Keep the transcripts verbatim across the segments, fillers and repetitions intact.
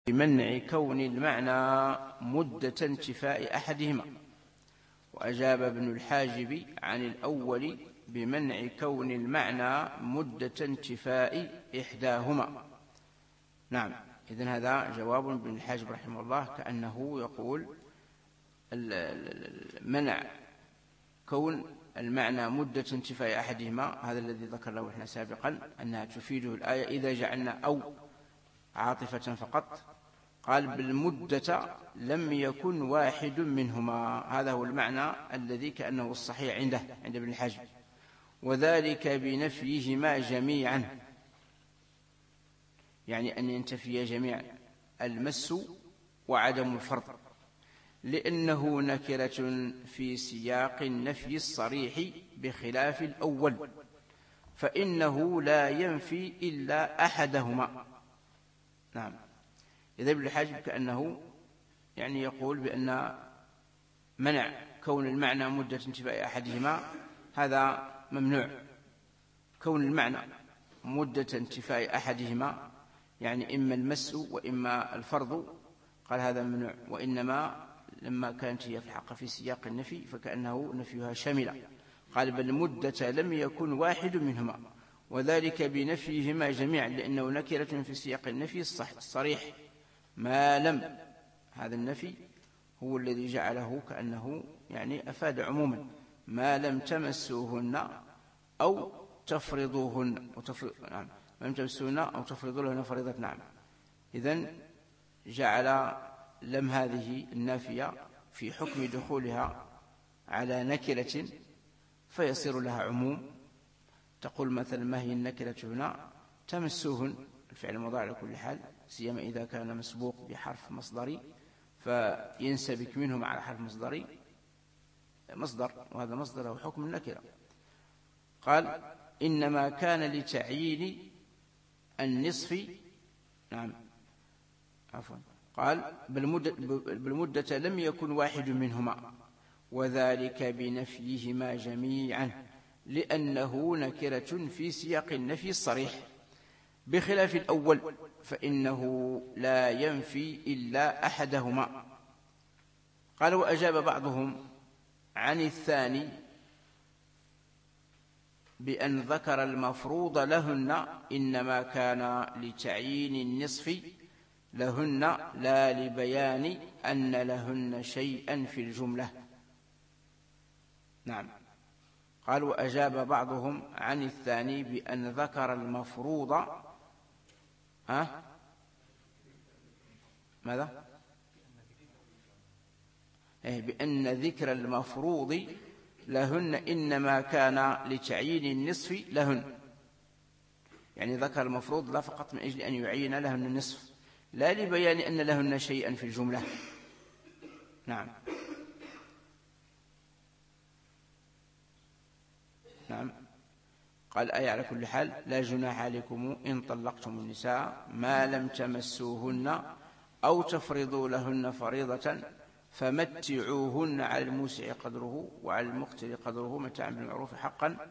بمنع كون المعنى مدة انتفاء أحدهما. وأجاب ابن الحاجب عن الأول بمنع كون المعنى مدة انتفاء إحداهما. نعم، إذن هذا جواب ابن الحاجب رحمه الله، كأنه يقول منع كون المعنى مدة انتفاء أحدهما، هذا الذي ذكرناه احنا سابقا أنها تفيده الآية إذا جعلنا أو عاطفة فقط. قال بالمدة لم يكن واحد منهما، هذا هو المعنى الذي كأنه الصحيح عنده عند ابن الحاجب، وذلك بنفيهما جميعا، يعني أن ينتفي جميعا المس وعدم الفرض، لأنه نكرة في سياق النفي الصريح بخلاف الأول، فإنه لا ينفي إلا أحدهما. نعم، إذا ابن الحاجب كأنه يعني يقول بأن منع كون المعنى مدة انتفاء أحدهما هذا ممنوع. كون المعنى مدة انتفاء أحدهما يعني إما المس وإما الفرض، قال هذا ممنوع، وإنما لما كانت هي في الحق في سياق النفي فكأنه نفيها شاملة. قال بل المدة لم يكن واحد منهما، وذلك بنفيهما جميعا، لأنه نكرة في سياق النفي الصريح ما لم، هذا النفي هو الذي جعله كأنه يعني أفاد عموما، ما لم تمسوهن أو تفرضوهن وتفرض نعم ما لم تمسوهن أو تفرضوا لهن فريضة. نعم، إذن جعل لم هذه النافية في حكم دخولها على نكرة فيصير لها عموم. تقول مثلا ما هي النكرة هنا؟ تمسوهن، الفعل المضارع على كل حال، سيما إذا كان مسبوق بحرف مصدري فينسبك منهم على حرف مصدري مصدر، وهذا مصدر له حكم النكرة. قال إنما كان لتعيين النصف. نعم عفوا قال بالمدة, بالمدة لم يكن واحد منهما، وذلك بنفيهما جميعا، لأنه نكرة في سياق النفي الصريح بخلاف الأول، فإنه لا ينفي إلا أحدهما. قال وأجاب بعضهم عن الثاني بأن ذكر المفروض لهن إنما كان لتعيين النصف لهن لا لبيان أن لهن شيئا في الجملة. نعم، قال وأجاب بعضهم عن الثاني بأن ذكر المفروض ها ماذا إيه بأن ذكر المفروض لهن إنما كان لتعيين النصف لهن، يعني ذكر المفروض لا فقط من أجل أن يعين لهن النصف، لا لبيان أن لهن شيئا في الجملة. نعم نعم قال أي على كل حال لا جناح عليكم إن طلقتم النساء ما لم تمسوهن أو تفرضوا لهن فريضة فمتعوهن على الموسع قدره وعلى المقتر قدره متاعا بالمعروف حقا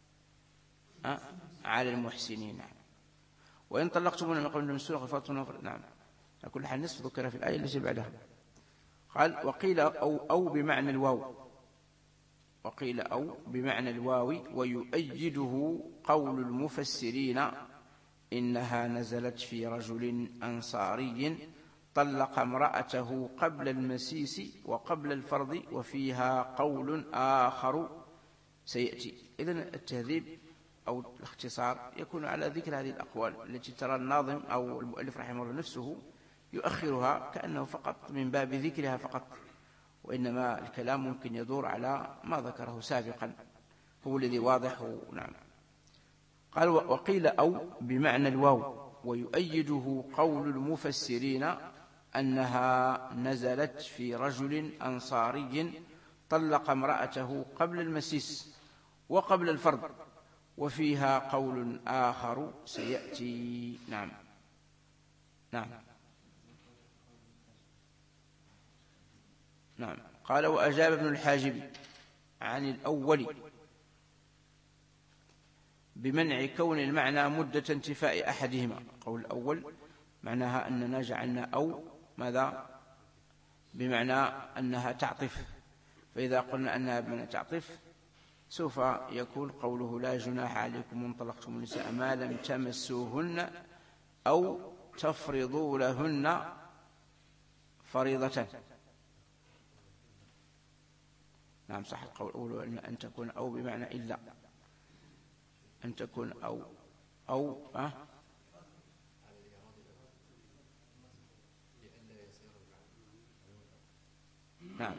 على المحسنين. وإن طلقتموهن من قبل أن تمسوهن غفرتم. نعم، على كل حال نصف ذكر في الآية التي بعدها. قال وقيل أو, أو بمعنى الواو، وقيل أو بمعنى الواو ويؤيده قول المفسرين إنها نزلت في رجل أنصاري طلق امرأته قبل المسيس وقبل الفرض وفيها قول آخر سيأتي. إذن التهذيب أو الاختصار يكون على ذكر هذه الأقوال التي ترى الناظم أو المؤلف رحمه الله نفسه يؤخرها كأنه فقط من باب ذكرها فقط، وإنما الكلام ممكن يدور على ما ذكره سابقا، هو الذي واضح. نعم، قال وقيل أو بمعنى الواو ويؤيده قول المفسرين أنها نزلت في رجل أنصاري طلق امرأته قبل المسيس وقبل الفرض وفيها قول آخر سيأتي. نعم نعم نعم قال وأجاب ابن الحاجب عن الأول بمنع كون المعنى مدة انتفاء أحدهما. قول الأول معناها أننا جعلنا أو ماذا بمعنى أنها تعطف، فإذا قلنا أنها بمعنى تعطف سوف يكون قوله لا جناح عليكم إن طلقتم النساء ما لم تمسوهن أو تفرضوا لهن فريضة. نعم صح القول الأول أن, أن تكون أو بمعنى إلا، أن تكون أو أو أه نعم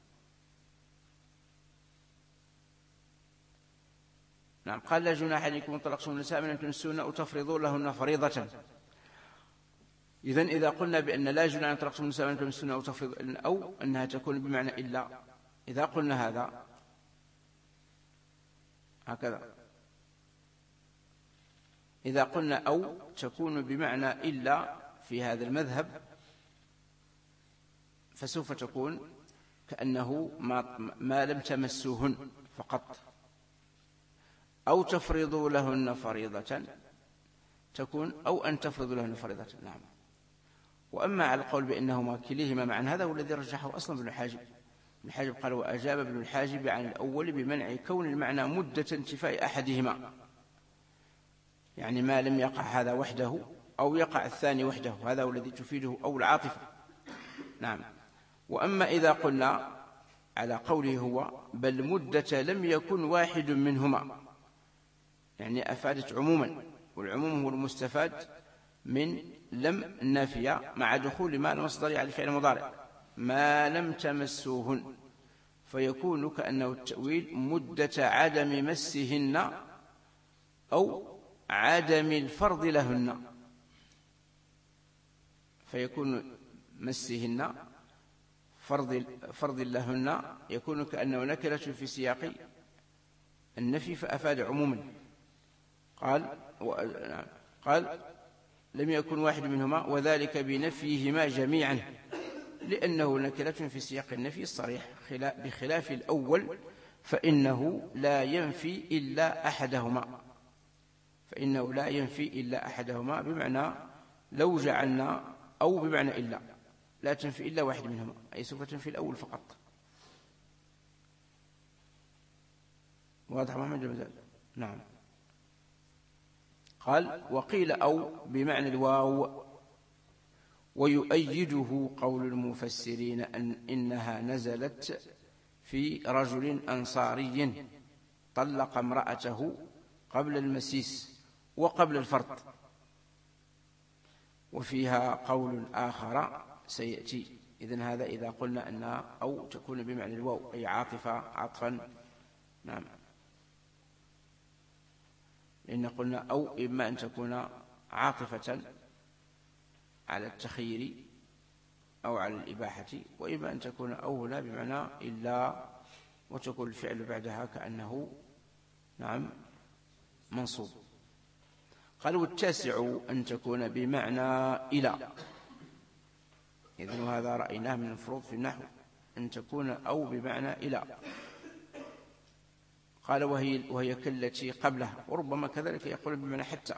نعم قال لا جناح عليكم إن طلقتم النساء ما لم تمسوهن أو تفرضوا لهن فريضة. إذن إذا قلنا بأن لا جناح أن طلقتم النساء ما لم تمسوهن أو تفرضوا أو أنها تكون بمعنى إلا، إذا قلنا هذا هكذا، إذا قلنا أو تكون بمعنى إلا في هذا المذهب فسوف تكون كأنه ما, ما لم تمسوهن فقط، أو تفرضوا لهن فريضة تكون أو أن تفرضوا لهن فريضة. نعم. وأما على القول بأنهما كليهما معا هذا هو الذي رجحه أصلا ابن الحاجب. ابن الحاجب قال وأجاب ابن الحاجب عن الأول بمنع كون المعنى مدة انتفاء أحدهما، يعني ما لم يقع هذا وحده أو يقع الثاني وحده، هذا هو الذي تفيده أو العاطفة. نعم. وأما إذا قلنا على قوله هو بل مدة لم يكن واحد منهما، يعني أفادت عموما، والعموم هو المستفاد من لم النافية مع دخول ما المصدر على الفعل المضارع ما لم تمسوهن، فيكون كأنه التأويل مدة عدم مسهن أو عدم الفرض لهن، فيكون مسهن فرض, فرض لهن يكون كأنه نكرة في سياق النفي فأفاد عموما. قال قال لم يكن واحد منهما وذلك بنفيهما جميعا، لأنه نكرة في سياق النفي الصريح بخلاف الأول فإنه لا ينفي إلا أحدهما، فإنه لا ينفي إلا أحدهما بمعنى لو جعلنا أو بمعنى إلا لا تنفي إلا واحد منهما، أي سوف تنفي الأول فقط. واضح محمد المزال؟ نعم. قال وقيل أو بمعنى الواو، ويؤيده قول المفسرين أن إنها نزلت في رجل أنصاري طلق امرأته قبل المسيس وقبل الفرض، وفيها قول آخر سيأتي. إذن هذا إذا قلنا أنها أو تكون بمعنى الواو أي عاطفة عطفا. نعم. لأن قلنا أو إما أن تكون عاطفة على التخيير أو على الإباحة، وإما أن تكون أو هنا بمعنى إلا وتكون الفعل بعدها كأنه نعم منصوب. قالوا التاسع أن تكون بمعنى إلى، إذن هذا رأيناه من الفروض في النحو أن تكون أو بمعنى إلى. قال وهي, وهي كالتي قبلها، وربما كذلك يقول بمعنى حتى،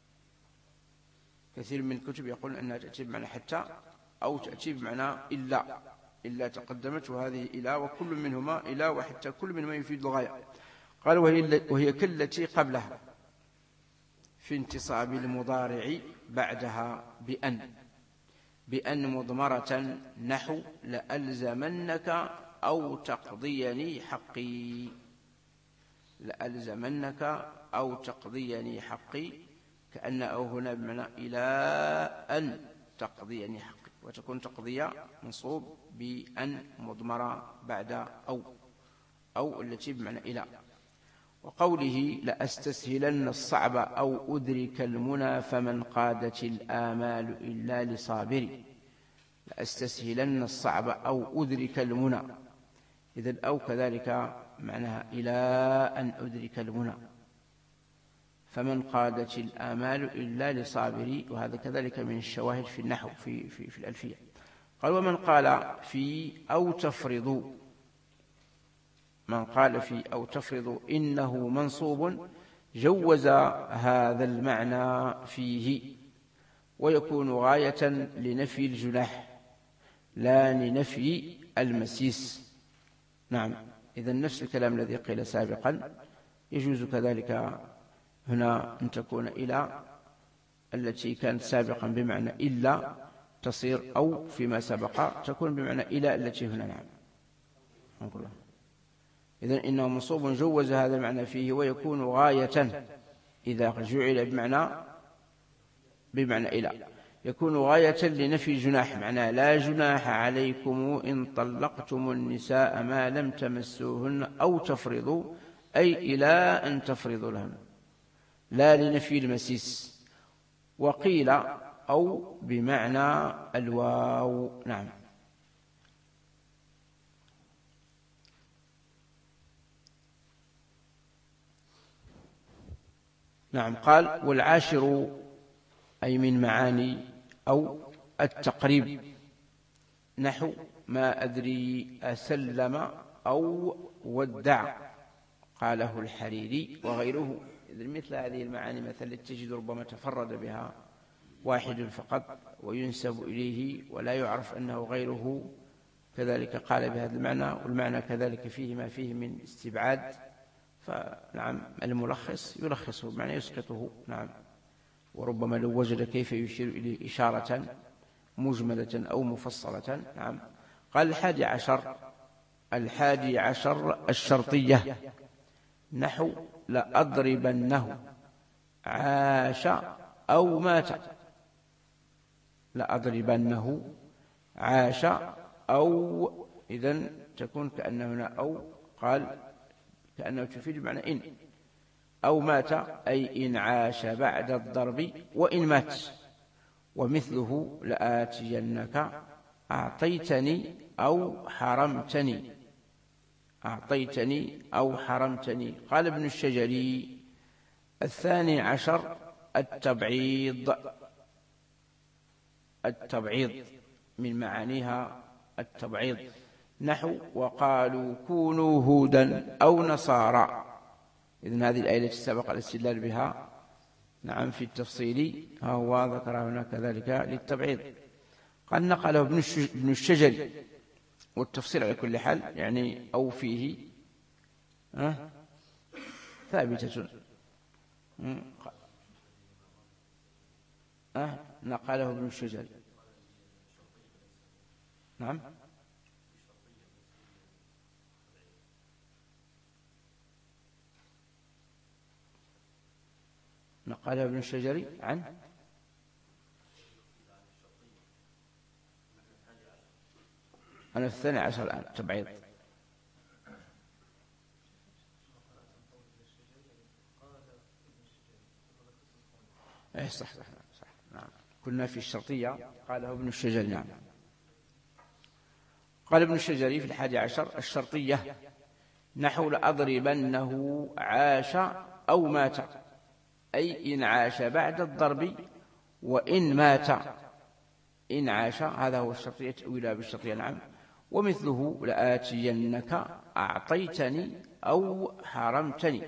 كثير من الكتب يقول أنها تأتي بمعنى حتى أو تأتي بمعنى إلا، إلا تقدمت وهذه إلا، وكل منهما إلا وحتى كل منهما يفيد الغاية. قال وهي, وهي كالتي قبلها في انتصاب المضارع بعدها بأن، بأن مضمرة نحو لألزمنك أو تقضيني حقي، لألزمنك أو تقضيني حقي، كأن أو هنا بمعنى إلى أن تقضيني حقي، وتكون تقضية منصوب بأن مضمرة بعد أو، أو التي بمعنى إلى. وقوله لأستسهلن الصعب أو أدرك المنى فمن قادت الآمال إلا لصابري، لأستسهلن الصعب أو أدرك المنى، إذن أو كذلك معناها إلى أن أدرك المنى، فمن قادت الآمال إلا لصابري، وهذا كذلك من الشواهد في النحو في, في, في الألفية. قال ومن قال في أو تفرض، من قال في أو تفرض إنه منصوب جوز هذا المعنى فيه، ويكون غاية لنفي الجناح لا لنفي المسيس. نعم، إذن نفس الكلام الذي قيل سابقا يجوز كذلك هنا أن تكون إلى التي كانت سابقا بمعنى إلا تصير أو فيما سبق تكون بمعنى إلى التي هنا. نعم، إذن إنه منصوب جوز هذا المعنى فيه، ويكون غاية إذا جعل بمعنى بمعنى إلى يكون غاية لنفي الجناح، معناه لا جناح عليكم إن طلقتم النساء ما لم تمسوهن أو تفرضوا، أي إلى أن تفرضوا لهن، لا لنفي المسيس. وقيل أو بمعنى الواو. نعم. نعم. قال والعاشر أي من معاني أو التقريب، نحو ما أدري أسلم أو ودع، قاله الحريري وغيره. إذن مثل هذه المعاني مثلا تجد ربما تفرد بها واحد فقط وينسب إليه ولا يعرف أنه غيره كذلك قال بهذا المعنى، والمعنى كذلك فيه ما فيه من استبعاد، فنعم الملخص يلخصه بمعنى يسقطه. نعم. وربما لو وجد كيف يشير إليه إشارة مجملة أو مفصلة. نعم. قال الحادي عشر الحادي عشر الشرطية، نحو لأضربنه عاش أو مات، لأضربنه عاش أو، إذن تكون كأنه هنا أو، قال كأنه تفيد بمعنى إن، أو مات أي إن عاش بعد الضرب وإن مات. ومثله لآتينك أعطيتني أو حرمتني، أعطيتني أو حرمتني. قال ابن الشجري الثاني عشر التبعيض، التبعيض من معانيها التبعيض، نحو وقالوا كونوا هودا أو نصارى. إذن هذه الآية التي سبق الاستدلال بها نعم في التفصيل ها هو ذكر هنا كذلك للتبعيض. قال نقله ابن الشجري، والتفصيل على كل حال يعني أو فيه أه ثابتة. أه نقله ابن الشجري. نعم. نقله ابن الشجري عن أنا الثاني عشر الآن تبعيض. إيه صح صح صح. نعم. كنا في الشرطية قاله ابن الشجري. نعم. قال ابن الشجري في الحادي عشر الشرطية، نحو لأضربنه عاش أو مات، أي إن عاش بعد الضرب وإن مات. إن عاش هذا هو الشرطية أولى بالشرطية. نعم. ومثله لآتينك أعطيتني أو حرمتني،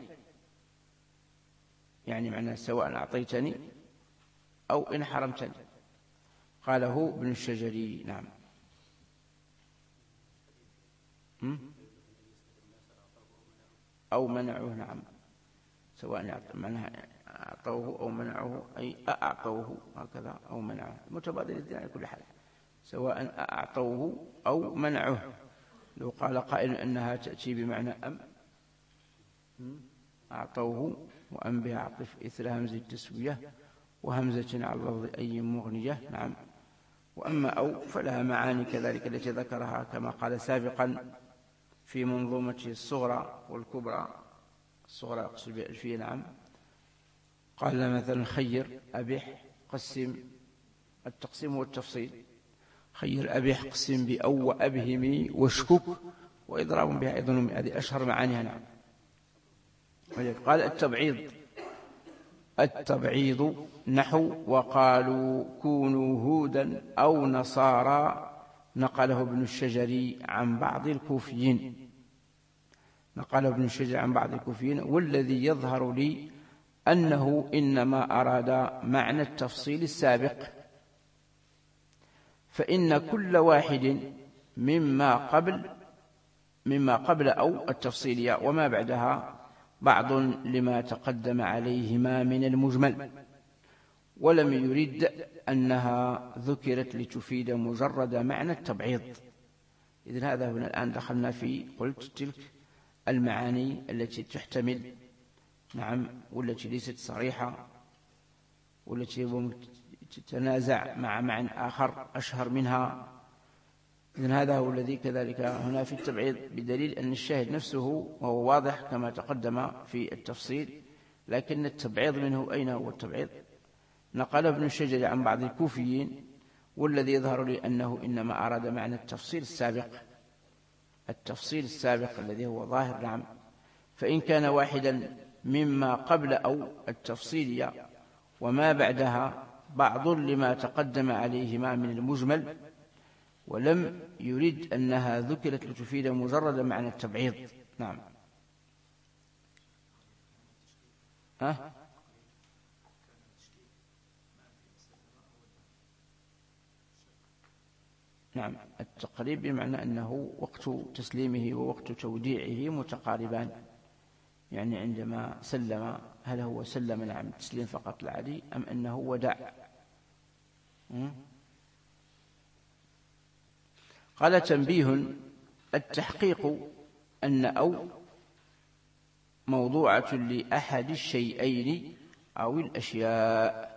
يعني معنى سواء أعطيتني أو إن حرمتني. قاله ابن الشجري. نعم. أو منعوه. نعم. سواء معناها أعطوه أو منعوه، أي أعطوه هكذا أو منعوه، متبادل الاثنين على كل حال، سواء أعطوه أو منعوه. لو قال قائل أنها تأتي بمعنى أم، أعطوه وأم بها عطف إثر همزة التسوية وهمزة على اللفظ أي مغنية. نعم. وأما أو فلها معاني كذلك التي ذكرها كما قال سابقا في منظومة الصغرى والكبرى. الصغرى أقصد بالألفية. نعم. قال مثلا خير أبح قسم، التقسيم والتفصيل، خير أبح قسم بأو وأبهمي واشكك وإضراب بها أيضا، هذه أشهر معانيها. نعم. قال التبعيض، التبعيض نحو وقالوا كونوا هودا أو نصارى، نقله ابن الشجري عن بعض الكوفيين، نقله ابن الشجري عن بعض الكوفيين. والذي يظهر لي أنه إنما أراد معنى التفصيل السابق، فإن كل واحد مما قبل مما قبل أو التفصيلية وما بعدها بعض لما تقدم عليهما من المجمل، ولم يرد أنها ذكرت لتفيد مجرد معنى التبعيض. إذن هذا هنا الآن دخلنا في قلت تلك المعاني التي تحتمل نعم والتي ليست صريحة والتي تتنازع مع معنى آخر أشهر منها. إذن هذا هو الذي كذلك هنا في التبعيض، بدليل أن الشاهد نفسه وهو واضح كما تقدم في التفصيل، لكن التبعيض منه أين هو التبعيض؟ نقل ابن الشجري عن بعض الكوفيين، والذي يظهر لي أنه إنما أراد معنى التفصيل السابق التفصيل السابق الذي هو ظاهر. نعم، فإن كان واحدا مما قبل أو التفصيلية وما بعدها بعض لما تقدم عليهما من المجمل، ولم يرد أنها ذكرت لتفيد مجرد معنى التبعيض. نعم. ها؟ نعم، التقريب بمعنى أنه وقت تسليمه ووقت توديعه متقاربان، يعني عندما سلم هل هو سلم نعم تسليم فقط العادي أم أنه ودع؟ قال تنبيه: التحقيق أن أو موضوعة لأحد الشيئين أو الأشياء،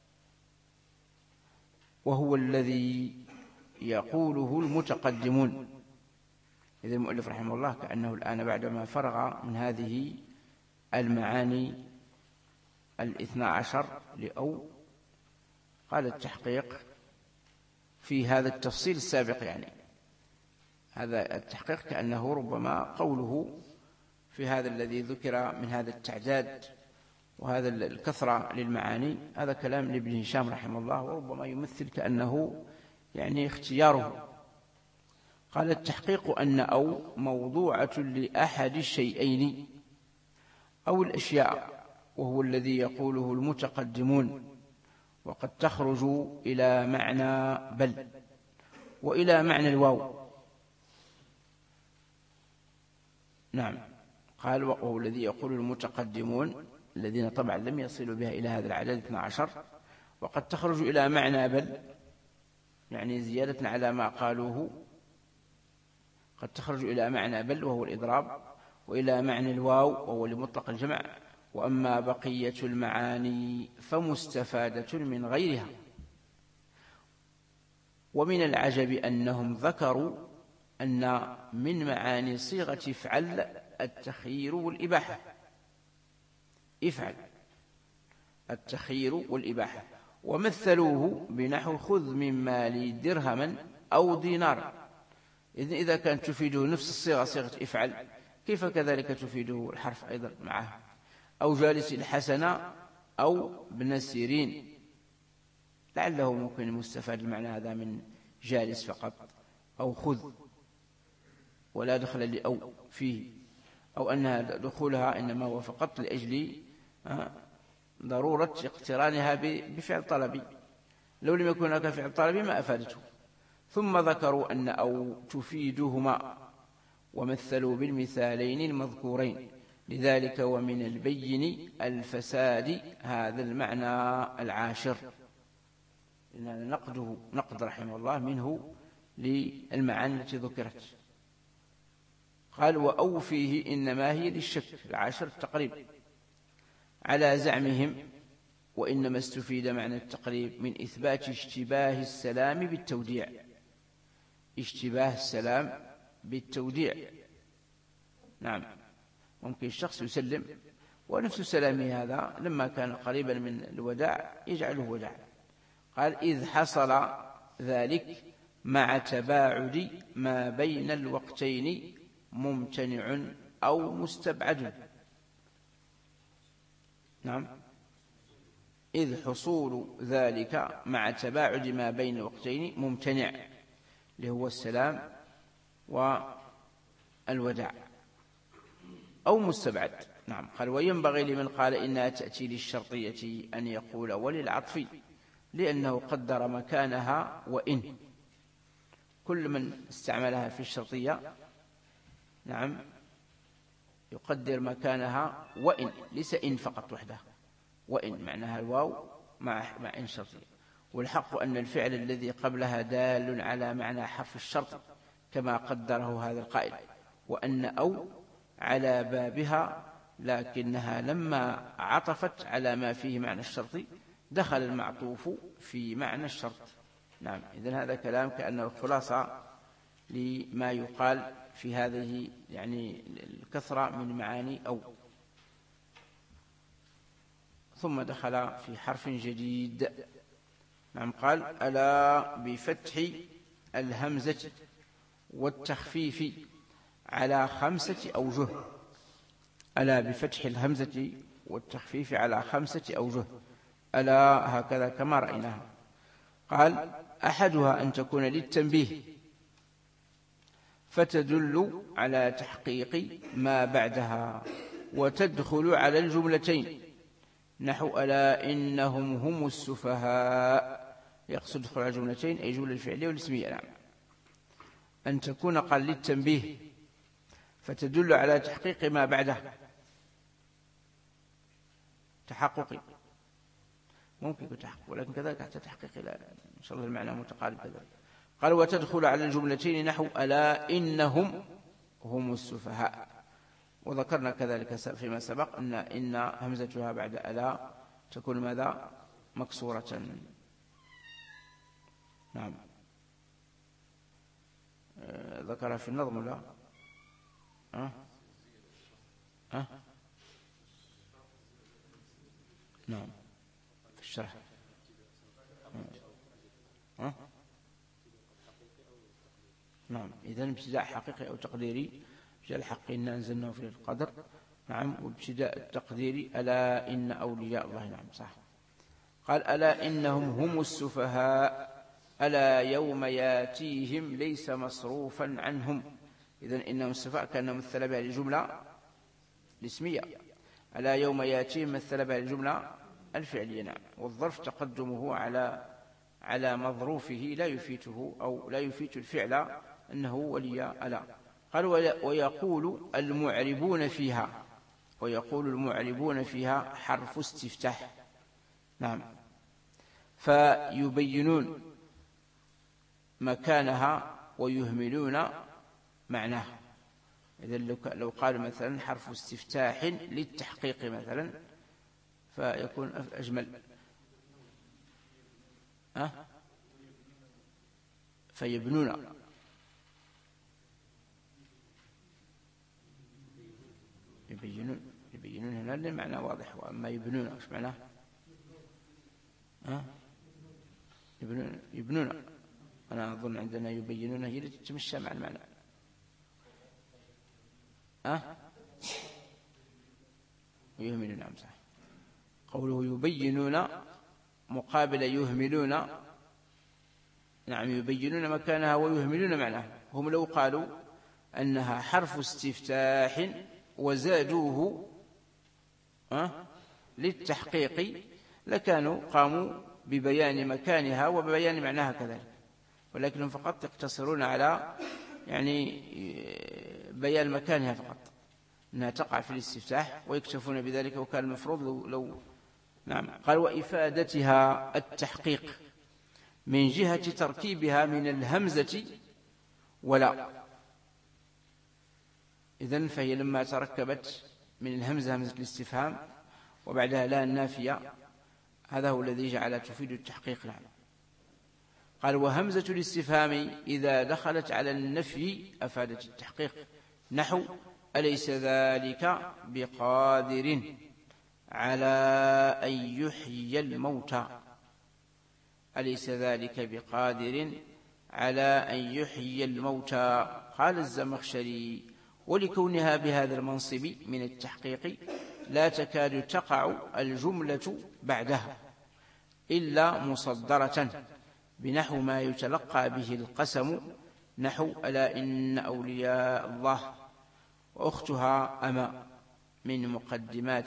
وهو الذي يقوله المتقدمون. إذا المؤلف رحمه الله كأنه الآن بعدما فرغ من هذه المعاني الاثنى عشر لأو، قال التحقيق في هذا التفصيل السابق، يعني هذا التحقيق كأنه ربما قوله في هذا الذي ذكر من هذا التعداد وهذا الكثرة للمعاني، هذا كلام لابن هشام رحمه الله، وربما يمثل كأنه يعني اختياره. قال التحقيق أن أو موضوعة لأحد الشيئين أو الأشياء، وهو الذي يقوله المتقدمون، وقد تخرج إلى معنى بل وإلى معنى الواو. نعم، قال وهو الذي يقول المتقدمون الذين طبعا لم يصلوا بها إلى هذا العدد اثنى عشر، وقد تخرج إلى معنى بل، يعني زيادة على ما قالوه، قد تخرج إلى معنى بل وهو الإضراب، وإلى معنى الواو وهو لمطلق الجمع. وأما بقية المعاني فمستفادة من غيرها. ومن العجب أنهم ذكروا أن من معاني صيغة افعل التخيير والإباحة. افعل التخيير والإباحة، ومثلوه بنحو خذ من مالي درهما أو دينارا. إذن إذا كانت تفيده نفس الصيغة صيغة افعل، كيف كذلك تفيده الحرف أيضا معه؟ أو جالس الحسنة أو ابن سيرين، لعله ممكن المستفاد المعنى هذا من جالس فقط، أو خذ ولا دخل لأو فيه، أو أن دخولها إنما هو فقط لأجل ضرورة اقترانها بفعل طلبي، لو لم يكن هناك فعل طلبي ما أفادته. ثم ذكروا أن أو تفيدهما، ومثلوا بالمثالين المذكورين، لذلك ومن البين الفساد هذا المعنى العاشر. إن نقده نقد رحمه الله منه للمعاني التي ذكرت. قال وأو فيه إنما هي للشك، العاشر التقريب على زعمهم، وإنما استفيد معنى التقريب من إثبات اشتباه السلام بالتوديع. اشتباه السلام بالتوديع، نعم، ممكن الشخص يسلم ونفس سلامه هذا لما كان قريبا من الوداع يجعله وداع. قال إذ حصل ذلك مع تباعد ما بين الوقتين ممتنع أو مستبعد. نعم، إذ حصول ذلك مع تباعد ما بين الوقتين ممتنع، اللي هو السلام والوداع، أو مستبعد. نعم، قال وينبغي لمن قال إنها تأتي للشرطية أن يقول وللعطف، لأنه قدر مكانها وإن، كل من استعملها في الشرطية نعم يقدر مكانها وإن، ليس إن فقط وحده، وإن معناها الواو مع مع إن شرطية. والحق أن الفعل الذي قبلها دال على معنى حرف الشرط كما قدره هذا القائل، وأن أو على بابها، لكنها لما عطفت على ما فيه معنى الشرط دخل المعطوف في معنى الشرط. نعم، إذن هذا كلام كأنه خلاصة لما يقال في هذه يعني الكثرة من معاني أو. ثم دخل في حرف جديد. نعم، قال ألا بفتح الهمزة والتخفيف على خمسة أوجه. ألا بفتح الهمزة والتخفيف على خمسة أوجه. ألا هكذا كما رأيناها. قال أحدها أن تكون للتنبيه فتدل على تحقيق ما بعدها، وتدخل على الجملتين نحو ألا إنهم هم السفهاء، يقصد دخول على الجملتين أي جملة الفعلية والاسمية. نعم، أن تكون قال للتنبيه فتدل على تحقيق ما بعده، تحقق ممكن يكون تحقق، ولكن كذلك حتى تحقيق إلى إن شاء الله المعنى متقارب كذلك. قال وتدخل على الجملتين نحو ألا إنهم هم السفهاء. وذكرنا كذلك فيما سبق أن إن همزتها بعد ألا تكون ماذا؟ مكسورة. نعم، ذكرها في النظم لا أه؟ أه؟ نعم في الشرح أه؟ نعم، إذن ابتداء حقيقي أو تقديري. ابتداء الحقيقي إن أنزلناه في القدر. نعم، وابتداء التقديري ألا إن أولياء الله. نعم صح. قال ألا إنهم هم السفهاء ألا يوم ياتيهم ليس مصروفا عنهم. إذن إنهم السفهاء كان مثل بها الجملة الاسمية، ألا يوم ياتيهم مثل بها الجملة الفعلية. نعم، والظرف تقدمه على على مظروفه لا يفيته أو لا يفيت الفعل أنه ولي ألا. قال ويقول المعربون فيها، ويقول المعربون فيها حرف استفتاح. نعم، فيبينون مكانها ويهملون معناها. إذن لو قال مثلا حرف استفتاح للتحقيق مثلا فيكون أجمل. أه؟ فيبنون يبينون يبينون هنا المعنى واضح. وأما يبنون ايش معناه؟ أه؟ يبنون يبنون أنا أظن عندنا يبينون هي التي تمشى مع المعنى. أه؟ ويهملون. نعم صح. قوله يبينون مقابل يهملون. نعم، يبينون مكانها ويهملون معناها. هم لو قالوا أنها حرف استفتاح وزادوه أه؟ للتحقيق لكانوا قاموا ببيان مكانها وببيان معناها كذلك، ولكنهم فقط يقتصرون على يعني بيان مكانها فقط، أنها تقع في الاستفتاح ويكتفون بذلك. وكان المفروض لو, لو نعم. قال وإفادتها التحقيق من جهة تركيبها من الهمزة ولا. إذن فهي لما تركبت من الهمزة همزة الاستفهام وبعدها لا النافية، هذا هو الذي جعل تفيد التحقيق. نعم. قال وهمزة الاستفهام إذا دخلت على النفي أفادت التحقيق نحو أليس ذلك بقادر على أن يحيي الموتى. أليس ذلك بقادر على أن يحيي الموتى. قال الزمخشري ولكونها بهذا المنصب من التحقيق لا تكاد تقع الجملة بعدها إلا مصدرة بنحو ما يتلقى به القسم نحو ألا إن أولياء الله، وأختها أما من مقدمات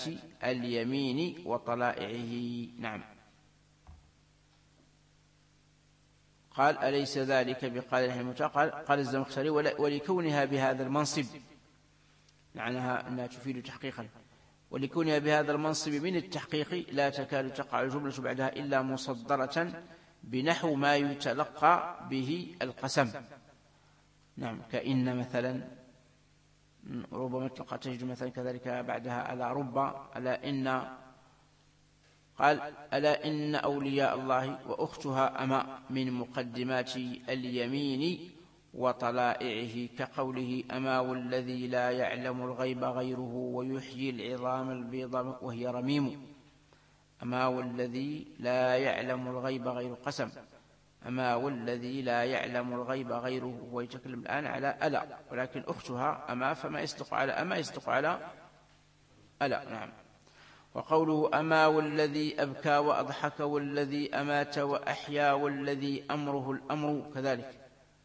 اليمين وطلائعه. نعم. قال أليس ذلك بقادر على الموتى؟ قال, قال الزمخشري ولكونها بهذا المنصب، معناها أنها تفيد تحقيقا، ولكونها بهذا المنصب من التحقيق لا تكاد تقع الجملة بعدها إلا مصدرة بنحو ما يتلقى به القسم. نعم، كإن مثلا، ربما تلقى تجد مثلا كذلك بعدها ألا رب، ألا إن. قال ألا إن أولياء الله وأختها أما من مقدمات اليمين وطلائعه، كقوله أما والذي لا يعلم الغيب غيره ويحيي العظام البيض وهي رميم. أما والذي لا يعلم الغيب غير قسم، أما والذي لا يعلم الغيب غيره، ويتكلم الآن على ألا، ولكن أختها أما، فما يصدق على أما يصدق على ألا. نعم. وقوله أما والذي أبكى وأضحك والذي أمات وأحيا والذي أمره الأمر كذلك.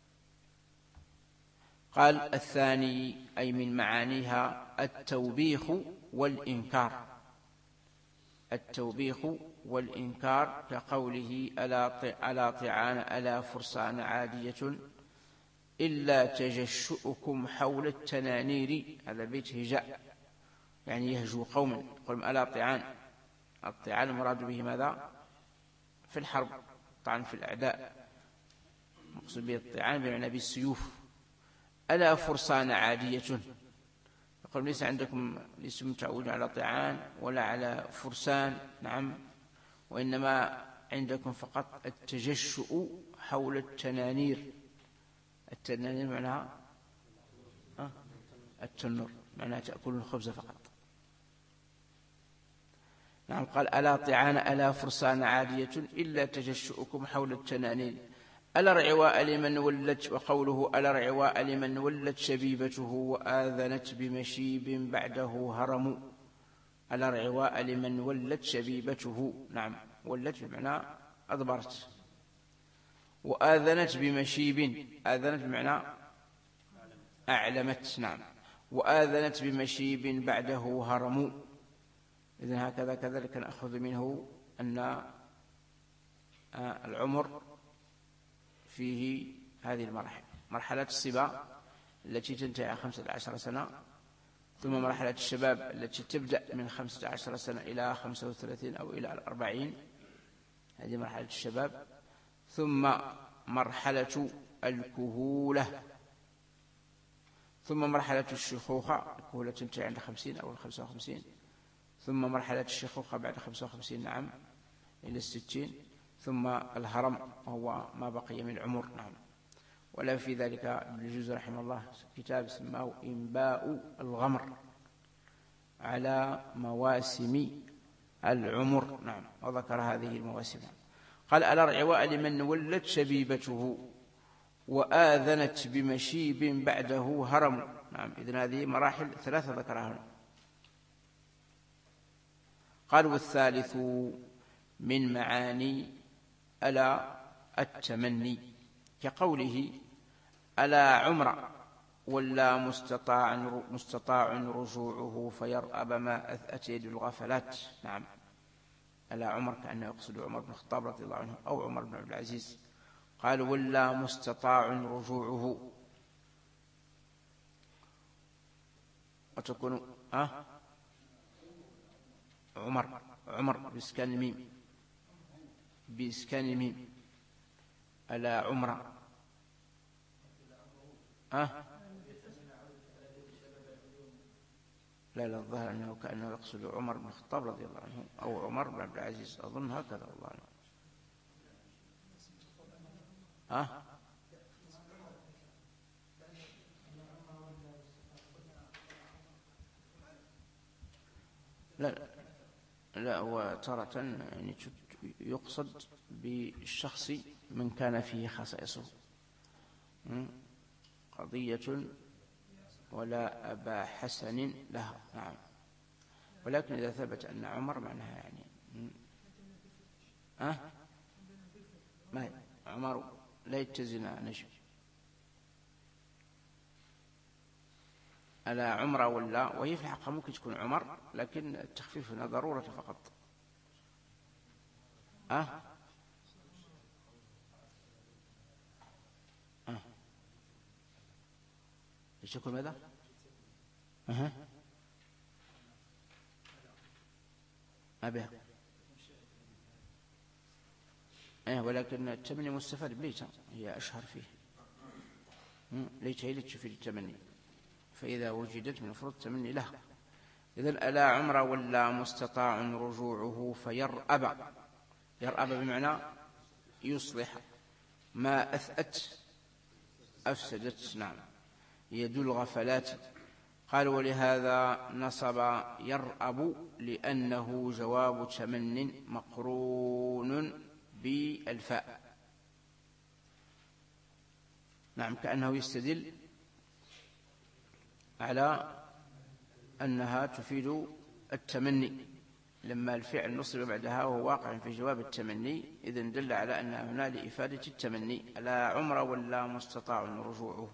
قال الثاني أي من معانيها التوبيخ والإنكار، التوبيخ والإنكار، كقوله ألا طعان ألا فرسان عادية إلا تجشؤكم حول التنانير. هذا بيت هجاء، يعني يهجو قوما، يقول ألا طعان. الطعان المراد به ماذا؟ في الحرب، طعن في الأعداء، مقصود به الطعان بمعنى بالسيوف. ألا فرسان عادية، يقول ليس عندكم، ليس متعودون على طعان ولا على فرسان. نعم، وإنما عندكم فقط التجشؤ حول التنانير. التنانير معناها التنور، معناها تأكل الخبز فقط. نعم. قال ألا طعان ألا فرسان عادية إلا تجشؤكم حول التنانير. ألا رعواء لمن ولت، وقوله ألا رعواء لمن ولت شبيبته وآذنت بمشيب بعده هرم. ألا رعواء لمن ولت شبيبته. نعم، ولت بمعنى أضبرت، وآذنت بمشيب، آذنت بمعنى أعلمت. نعم، وآذنت بمشيب بعده هرم. إذن هكذا كذلك نأخذ منه أن العمر فيه هذه المراحل: مرحلة الصبا التي تنتهي على خمسة عشر سنة، ثم مرحلة الشباب التي تبدأ من خمسة عشر سنة إلى خمسة وثلاثين أو إلى الأربعين، هذه مرحلة الشباب. ثم مرحلة الكهولة، ثم مرحلة الشيخوخة، الكهولة تنتهي عند خمسين أو خمسة وخمسين، ثم مرحلة الشيخوخة بعد خمسة وخمسين نعم إلى الستين، ثم الهرم وهو ما بقي من العمر. نعم. ولا في ذلك ابن الجوزي رحمه الله كتاب سماه إنباء الغمر على مواسم العمر. نعم، وذكر هذه المواسم. قال ألا رعواء لمن ولت شبيبته وآذنت بمشيب بعده هرم. نعم، إذن هذه مراحل ثلاثة ذكرها هنا. قال والثالث من معاني ألا التمني، كقوله ألا عمر ولا مستطاع مستطاع رجوعه فيرأب ما أثأت يد الغفلات. نعم، ألا عمر كأنه يقصد عمر بن الخطاب رضي الله عنه أو عمر بن عبد العزيز. قال ولا مستطاع رجوعه، وتكون أه عمر عمر بإسكان الميم، بإسكان الميم. ألا عمر أه لا لا، الظاهر أنه كأنه يقصد عمر بن الخطاب رضي الله عنه أو عمر بن عبد العزيز، أظن هكذا والله عنه. أه لا لا، هو تارة يعني يقصد بالشخص من كان فيه خصائصه، قضية ولا أبا حسن لها. نعم، ولكن إذا ثبت أن عمر معناها يعني أه؟ ما عمر لا يتزن نجم. ألا عمر ولا، وهي في الحقيقة ممكن تكون عمر، لكن التخفيف هنا ضرورة فقط. أه؟ ايش يكون ماذا؟ أه. ما بها. أه ولكن التمني مستفاد بليت، هي أشهر فيه. ليت هي اللي تفيد التمني، فإذا وجدت من المفروض التمني لها. إذن ألا عمر ولا مستطاع رجوعه فيرأب. يرأب بمعنى يصلح، ما أثأت أفسدت. نعم، يدل الغفلات. قال ولهذا نصب يرأب لأنه جواب تمن مقرون بالفاء. نعم، كأنه يستدل على أنها تفيد التمني، لما الفعل نصب بعدها وهو واقع في جواب التمني، إذن دل على أن هنا لإفادة التمني. ألا عمر ولا مستطاع رجوعه.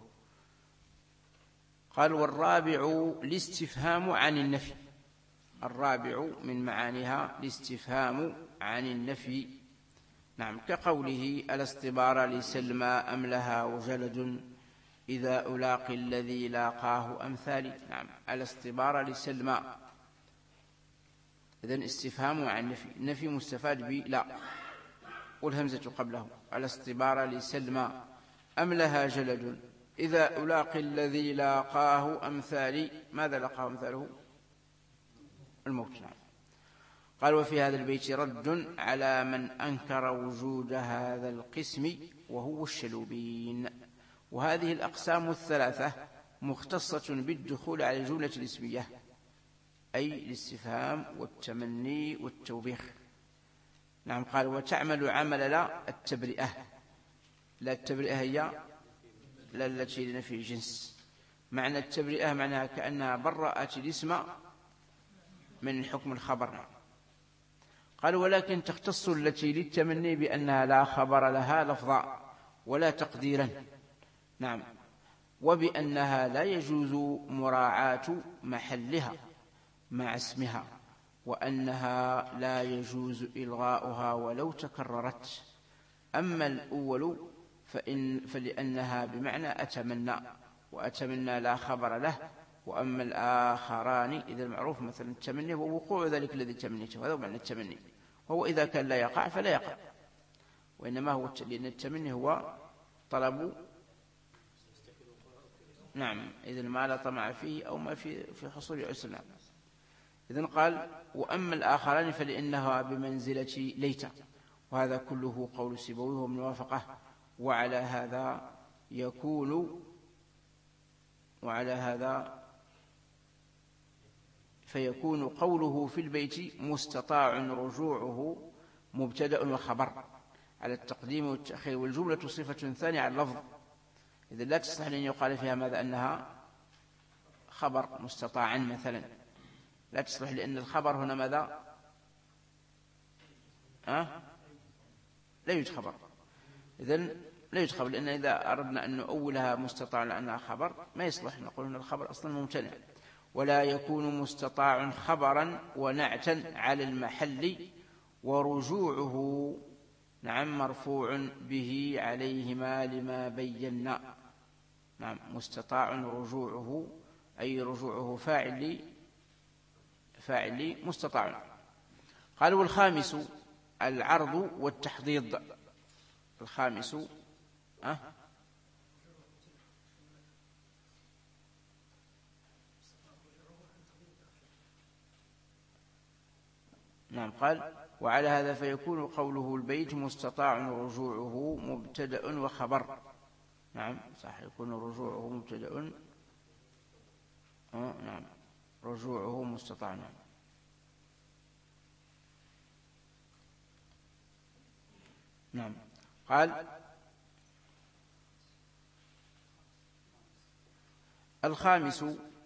قال والرابع الاستفهام عن النفي. الرابع من معانيها الاستفهام عن النفي. نعم، كقوله ألا اصطبار لسلمى أم لها وجلد إذا ألاقي الذي لاقاه أمثالي. نعم، ألا اصطبار لسلمى، إذن استفهام عن النفي. النفي مستفاد بلا والهمزة قبله. ألا اصطبار لسلمى أم لها جلد إذا ألاقي الذي لاقاه أمثالي. ماذا لاقاه أمثاله؟ الموت. نعم. قال وفي هذا البيت رد على من أنكر وجود هذا القسم وهو الشلوبين. وهذه الأقسام الثلاثة مختصة بالدخول على الجملة الاسمية، أي الاستفهام والتمني والتوبيخ. نعم. قال وتعمل عمل لا التبرئة. لا التبرئة هي لا التي لنفي الجنس. معنى التبرئة معناها كأنها برأت الاسم من حكم الخبر. قال ولكن تختص التي للتمني بأنها لا خبر لها لفظا ولا تقديرا. نعم. وبأنها لا يجوز مراعاة محلها مع اسمها، وأنها لا يجوز إلغاؤها ولو تكررت. أما الأول فإن فلأنها بمعنى أتمنى، وأتمنى لا خبر له. وأما الآخران إذا المعروف مثلا التمني هو وقوع ذلك الذي تمنيته، هذا معنى التمني. وهو إذا كان لا يقع فلا يقع، وإنما هو لأن التمني هو طلب. نعم، إذن ما لا طمع فيه أو ما في في حصول عسر. إذن قال وأما الآخران فلأنها بمنزلة ليت. وهذا كله قول سيبويه وموافقة. وعلى هذا يكون وعلى هذا فيكون قوله في البيت مستطاع رجوعه مبتدأ وخبر على التقديم والتأخير، والجملة صفة ثانية على اللفظ. إذا لا تصح أن يقال فيها ماذا أنها خبر مستطاعا مثلا، لا تصلح، لأن الخبر هنا ماذا أه؟ لا يوجد خبر. إذن لا يوجد خبر، لأن إذا أردنا أن نؤولها مستطاع لأنها خبر ما يصلح، نقول أن الخبر أصلا ممتنع. ولا يكون مستطاع خبرا ونعتا على المحل، ورجوعه نعم مرفوع به عليهما لما بينا. نعم، مستطاع رجوعه أي رجوعه فاعل فاعل مستطاع. قال والخامس العرض والتحضيض. الخامس أه؟ نعم. قال وعلى هذا فيكون قوله البيت مستطاع رجوعه مبتدأ وخبر. نعم صح، يكون رجوعه مبتدأ. آه نعم، رجوعه مستطاع. نعم. نعم. قال الخامس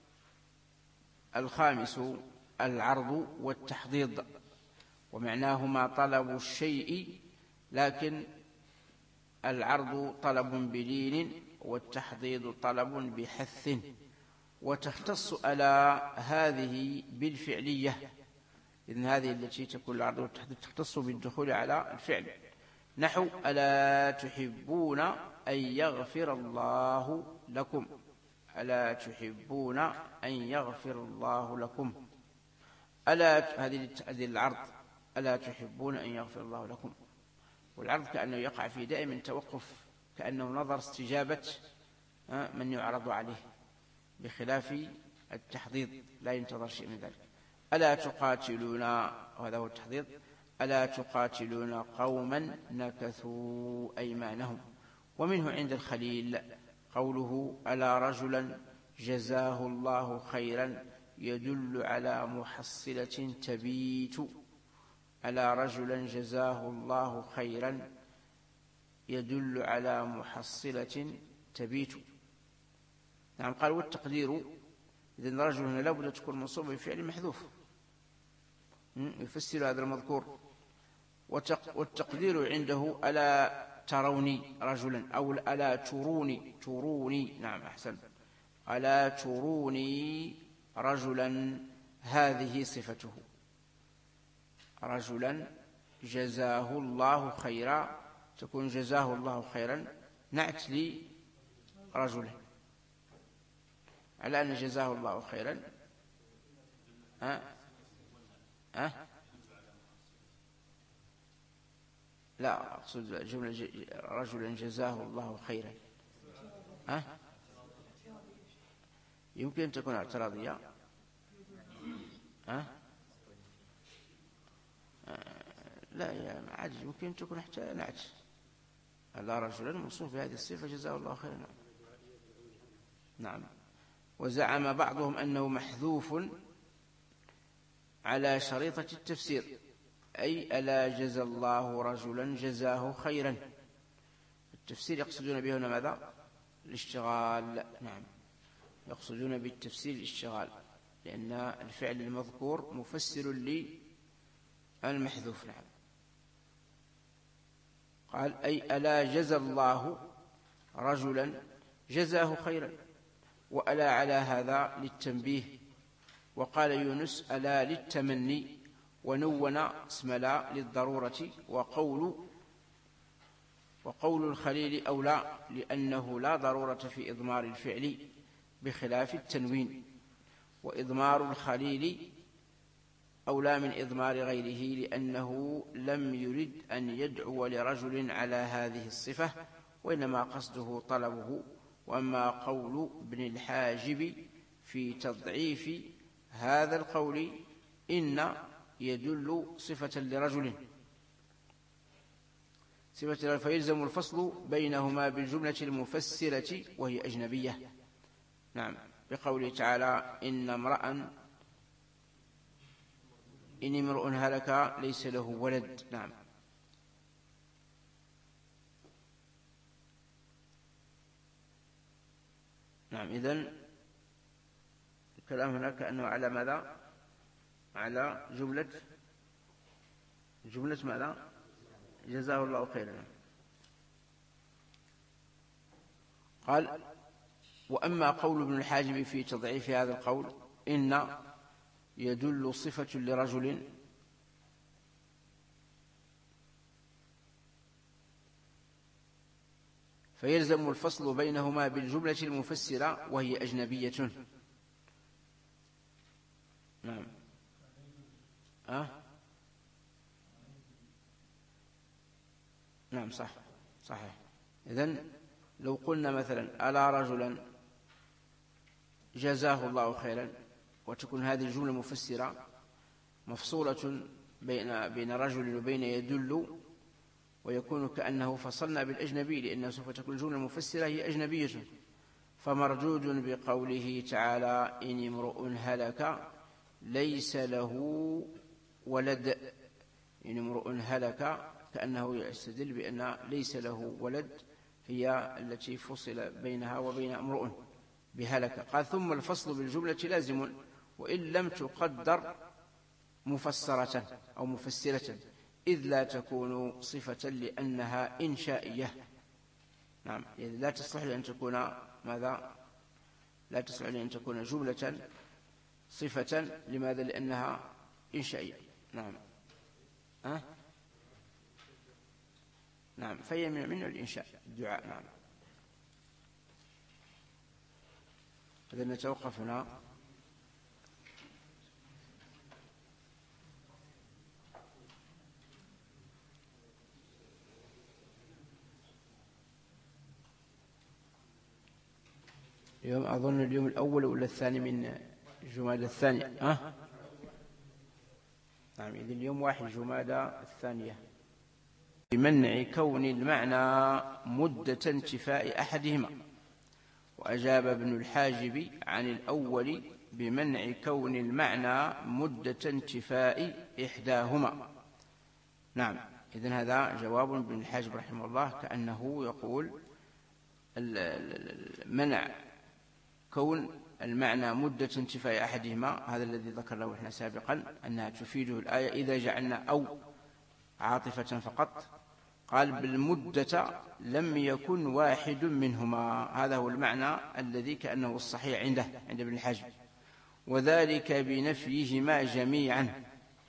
الخامس العرض والتحضيض، ومعناهما طلب الشيء، لكن العرض طلب بلين والتحضيض طلب بحث. وتختص على هذه بالفعلية، إذن هذه التي تكون العرض والتحضيض تختص بالدخول على الفعل. نحو ألا تحبون أن يغفر الله لكم. ألا تحبون أن يغفر الله لكم. ألا هذه العرض ألا تحبون أن يغفر الله لكم، والعرض كأنه يقع في دائم توقف، كأنه نظر استجابة من يعرض عليه، بخلاف التحضيض لا ينتظر شيء من ذلك. ألا تقاتلون، وهذا هو التحضيض، ألا تقاتلون قوما نكثوا أيمانهم. ومنه عند الخليل قوله ألا رجلا جزاه الله خيرا يدل على محصلة تبيت. ألا رجلا جزاه الله خيرا يدل على محصلة تبيت. نعم. قال والتقدير، إذن رجل هنا لابد تكون منصوبة بفعل محذوف يفسر هذا المذكور. والتقدير عنده ألا تروني رجلا، أو ألا تروني تروني نعم أحسن، ألا تروني رجلا، هذه صفته. رجلا جزاه الله خيرا، تكون جزاه الله خيرا نعت لي رجلا، على أن جزاه الله خيرا أه؟ أه؟ لا أقصد جملة رجلا جزاه الله خيرا أه؟ يمكن أن تكون اعتراضية أه؟ لا يا عادي، يمكن أن تكون حتى نعت. ألا رجلا موصوف بهذه الصفة جزاه الله خيرا. نعم. وزعم بعضهم أنه محذوف على شريطة التفسير، أي ألا جزى الله رجلا جزاه خيرا. التفسير يقصدون به هنا ماذا؟ الاشتغال. نعم، يقصدون بالتفسير الاشتغال، لأن الفعل المذكور مفسر للمحذوف. نعم. قال أي ألا جزى الله رجلا جزاه خيرا، وألا على هذا للتنبيه. وقال يونس ألا للتمني، ونون اسم لا للضرورة. وقول وقول الخليل أولى، لأنه لا ضرورة في إضمار الفعل بخلاف التنوين. وإضمار الخليل أولى من إضمار غيره، لأنه لم يرد أن يدعو لرجل على هذه الصفة، وإنما قصده طلبه. وأما قول ابن الحاجب في تضعيف هذا القول إن يدل صفة لرجل صفة، فيلزم الفصل بينهما بالجملة المفسرة وهي أجنبية. نعم، بقوله تعالى إن امرأ إن امرؤ هلك ليس له ولد. نعم. نعم. إذن الكلام هناك كأنه على ماذا؟ على جملة جملة ماذا؟ جزاه الله خيرا. قال وأما قول ابن الحاجب في تضعيف هذا القول إن يدل صفة لرجل، فيلزم الفصل بينهما بالجملة المفسرة وهي أجنبية. نعم. أه؟ نعم صح صحيح. إذن لو قلنا مثلا ألا رجلا جزاه الله خيرا، وتكون هذه الجملة مفسرة مفصولة بين بين رجل وبين يدل، ويكون كأنه فصلنا بالأجنبي، لأنه سوف تكون الجملة المفسرة هي أجنبية. فمردود بقوله تعالى إن امرؤ هلك ليس له ولد. إن امرؤ هلك كأنه يستدل بأن ليس له ولد هي التي فصل بينها وبين امرؤ بهلك. قال ثم الفصل بالجملة لازم وإن لم تقدر مفسرة أو مفسرة، إذ لا تكون صفة لأنها إنشائية. نعم، إذ لا تصلح لأن تكون ماذا؟ لا تصلح لأن تكون جملة صفة. لماذا؟ لأنها إنشائية. نعم. أه؟ نعم، فهي من الإنشاء الدعاء. نعم. إذا نتوقف هنا. اليوم أظن اليوم الأول ولا الثاني من جمادى الثانية. أه؟ نعم، إذن اليوم واحد جمادى الثانية. بمنع كون المعنى مدة انتفاء أحدهما. وأجاب ابن الحاجب عن الأول بمنع كون المعنى مدة انتفاء إحداهما. نعم، إذن هذا جواب ابن الحاجب رحمه الله، كأنه يقول منع كون المعنى مدة انتفاء أحدهما، هذا الذي ذكرناه احنا سابقا أنها تفيده الآية إذا جعلنا أو عاطفة فقط. قال بالمدة لم يكن واحد منهما، هذا هو المعنى الذي كأنه الصحيح عنده عند ابن الحاجب. وذلك بنفيهما جميعا،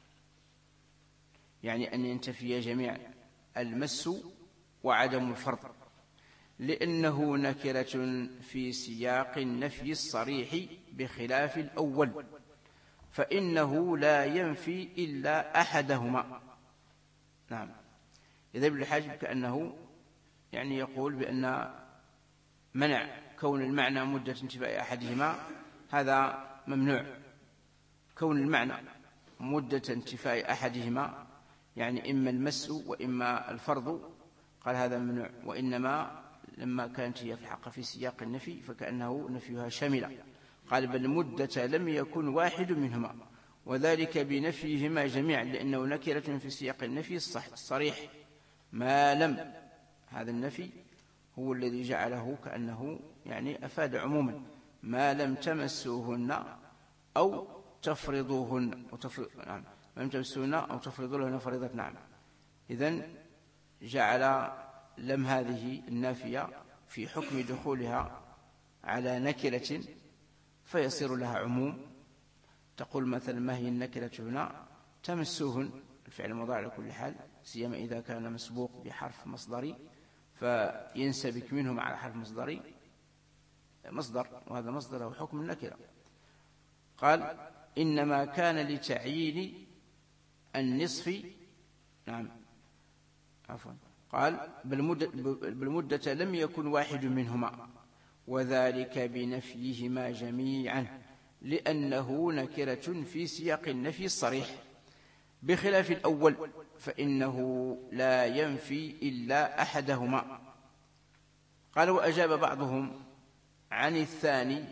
يعني أن ينتفي جميع المس وعدم الفرض، لأنه نكرة في سياق النفي الصريح بخلاف الأول، فإنه لا ينفي إلا أحدهما. نعم، إذا ابن الحاجب كأنه يعني يقول بأن منع كون المعنى مدة انتفاء أحدهما هذا ممنوع. كون المعنى مدة انتفاء أحدهما يعني إما المس وإما الفرض، قال هذا ممنوع. وإنما لما كانت هي في الحق في سياق النفي فكأنه نفيها شاملة. قال بل مدة لم يكن واحد منهما، وذلك بنفيهما جميعا، لأنه نكرة في سياق النفي الصريح ما لم، هذا النفي هو الذي جعله كأنه يعني أفاد عموما، ما لم تمسوهن أو تفرضوهن وتفرض نعم ما لم تمسوهن أو تفرضوا لهن فريضة. نعم، إذن جعل لم هذه النافية في حكم دخولها على نكرة فيصير لها عموم. تقول مثلا ما هي النكرة هنا؟ تمسوهن، الفعل المضارع على كل حال، سيما إذا كان مسبوق بحرف مصدري فينسبك منهم على حرف مصدري مصدر، وهذا مصدر له حكم النكرة. قال إنما كان لتعيين النصف. نعم عفوا قال بالمدة, بالمدة لم يكن واحد منهما، وذلك بنفيهما جميعا، لأنه نكرة في سياق النفي الصريح بخلاف الأول، فإنه لا ينفي إلا أحدهما. قال وأجاب بعضهم عن الثاني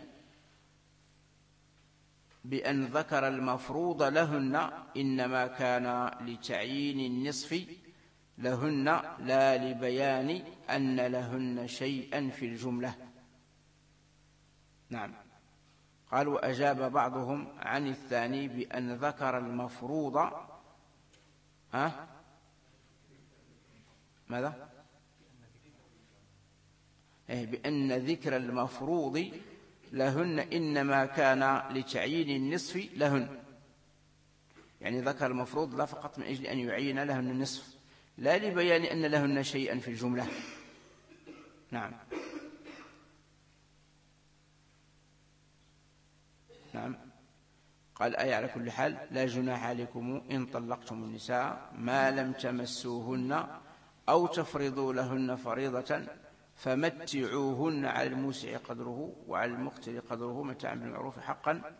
بأن ذكر المفروض لهن إنما كان لتعيين النصف لهن لا لبيان أن لهن شيئا في الجملة. نعم، قال وأجاب بعضهم عن الثاني بأن ذكر المفروض ها ماذا إيه بأن ذكر المفروض لهن إنما كان لتعيين النصف لهن، يعني ذكر المفروض لا فقط من أجل أن يعين لهن النصف، لا لبيان أن لهن شيئا في الجملة. نعم نعم قال أي على كل حال لا جناح عليكم إن طلقتم النساء ما لم تمسوهن أو تفرضوا لهن فريضة فمتعوهن على الموسع قدره وعلى المقتر قدره متاعا بالمعروف حقا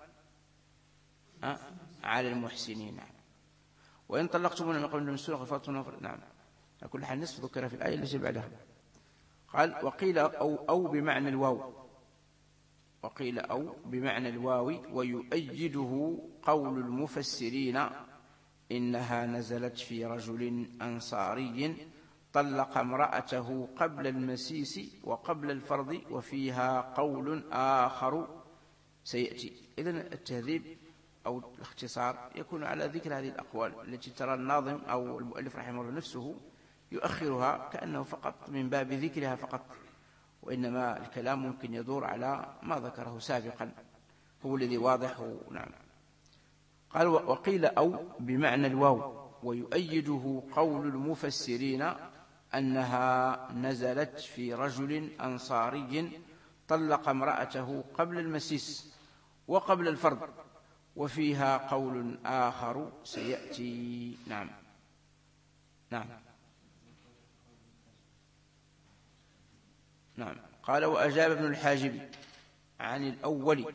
على المحسنين. وإن طلقتموهن من قبل أن تمسوهن غفرتم. نعم، على كل حال نصف ذكر في الآية التي بعدها. قال وقيل أو, أو بمعنى الواو وقيل أو بمعنى الواو ويؤيده قول المفسرين إنها نزلت في رجل أنصاري طلق امرأته قبل المسيس وقبل الفرض وفيها قول آخر سيأتي. إذن التهذيب أو الاختصار يكون على ذكر هذه الأقوال التي ترى الناظم أو المؤلف رحمه الله نفسه يؤخرها كأنه فقط من باب ذكرها فقط، وإنما الكلام ممكن يدور على ما ذكره سابقا هو الذي واضح. نعم، قال وقيل أو بمعنى الواو ويؤيده قول المفسرين أنها نزلت في رجل أنصاري طلق امرأته قبل المسيس وقبل الفرض، وفيها قول آخر سيأتي. نعم نعم نعم قال: وأجاب ابن الحاجب عن الأول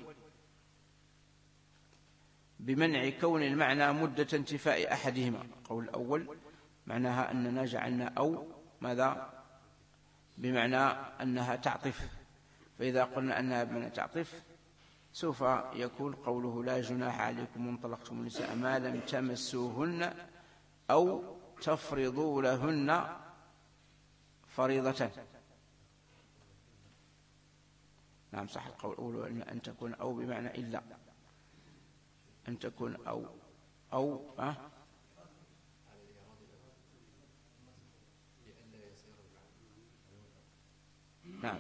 بمنع كون المعنى مدة انتفاء أحدهما. قول الأول معناها أننا جعلنا أو ماذا بمعنى أنها تعطف، فإذا قلنا أنها بمعنى تعطف سوف يكون قوله: لا جناح عليكم إن طلقتم النساء ما لم تمسوهن أو تفرضوا لهن فريضة. نعم صح. القول الأول أن تكون أو بمعنى إلا، أن تكون أو أو أه؟ نعم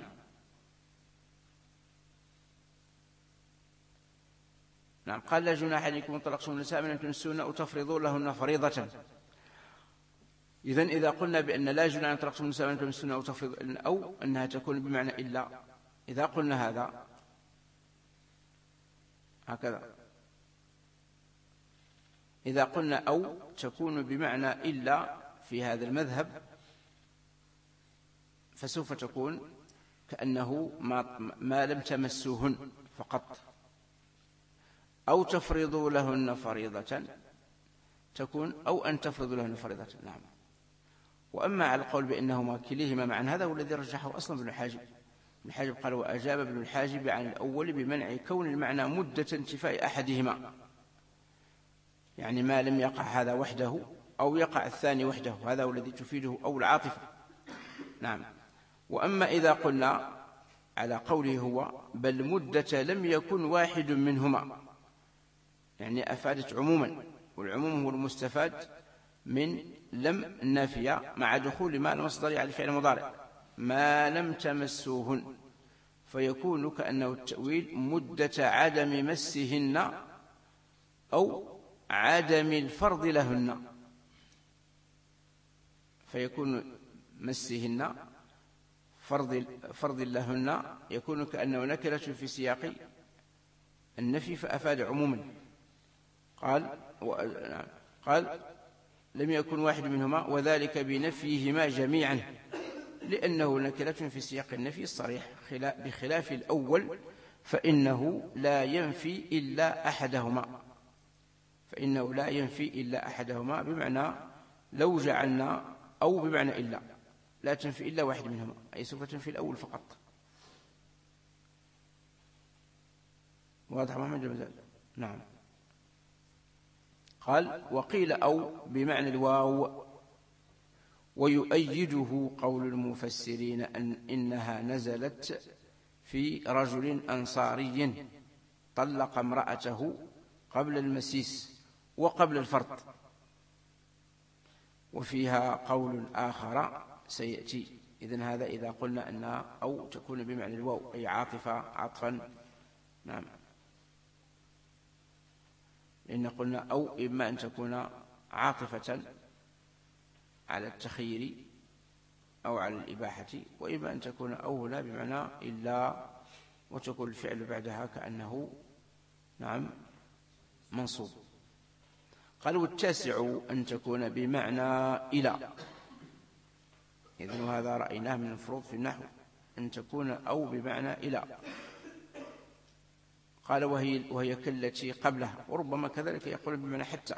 نعم قال: لا جناح عليكم إن طلقتم النساء ما لم تمسوهن أو تفرضوا لهن فريضة. إذن إذا قلنا بأن لا جناح أن طلقتم النساء ما لم تمسوهن أو تفرضوا، أو أنها تكون بمعنى إلا، إذا قلنا هذا هكذا، إذا قلنا أو تكون بمعنى إلا في هذا المذهب فسوف تكون كأنه ما, ما لم تمسوهن فقط، أو تفرضوا لهن فريضة تكون أو أن تفرضوا لهن فريضة. نعم. وأما على القول بأنهما كليهما معا هذا هو الذي رجحه أصلا ابن الحاجب. ابن الحاجب قال: وأجاب ابن الحاجب عن الأول بمنع كون المعنى مدة انتفاء أحدهما، يعني ما لم يقع هذا وحده أو يقع الثاني وحده، هذا هو الذي تفيده أو العاطفة. نعم. وأما إذا قلنا على قوله هو بل مدة لم يكن واحد منهما، يعني أفادت عموما، والعموم هو المستفاد من لم النافية مع دخول ما المصدر على الفعل المضارع ما لم تمسوهن، فيكون كأنه التأويل مدة عدم مسهن أو عدم الفرض لهن، فيكون مسهن فرض, فرض لهن يكون كأنه نكرة في سياق النفي فأفاد عموما. قال قال لم يكن واحد منهما وذلك بنفيهما جميعا، لأنه نكرة في سياق النفي الصريح، بخلاف الأول فإنه لا ينفي إلا أحدهما، فإنه لا ينفي إلا أحدهما، بمعنى لو جعلنا أو بمعنى إلا لا تنفي إلا واحد منهما، أي سوف تنفي الأول فقط. واضح محمد جمزال؟ نعم. قال: وقيل أو بمعنى الواو، ويؤيده قول المفسرين أن إنها نزلت في رجل أنصاري طلق امرأته قبل المسيس وقبل الفرض، وفيها قول آخر سيأتي. إذن هذا إذا قلنا أنها أو تكون بمعنى الواو أي عاطفة عطفا. نعم. لأن قلنا أو إما أن تكون عاطفة على التخيير أو على الإباحة، وإما أن تكون أو هنا بمعنى إلا وتكون الفعل بعدها كأنه نعم منصوب. قال: والتاسع أن تكون بمعنى إلى. إذن هذا رأيناه من المفروض في النحو أن تكون أو بمعنى إلى. قال: وهي, وهي كالتي قبلها، وربما كذلك يقول بمعنى حتى.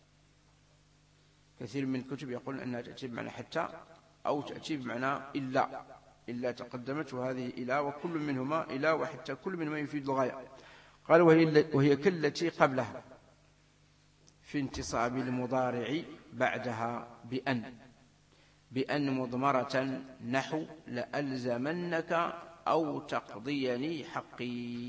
كثير من الكتب يقول أنها تأتي بمعنى حتى أو تأتي بمعنى إلا، إلا تقدمت وهذه إلا، وكل منهما إلا وحتى كل منهما يفيد الغاية. قال: وهي, وهي كالتي قبلها في انتصاب المضارع بعدها بأن، بأن مضمرة نحو لألزمنك أو تقضيني حقي،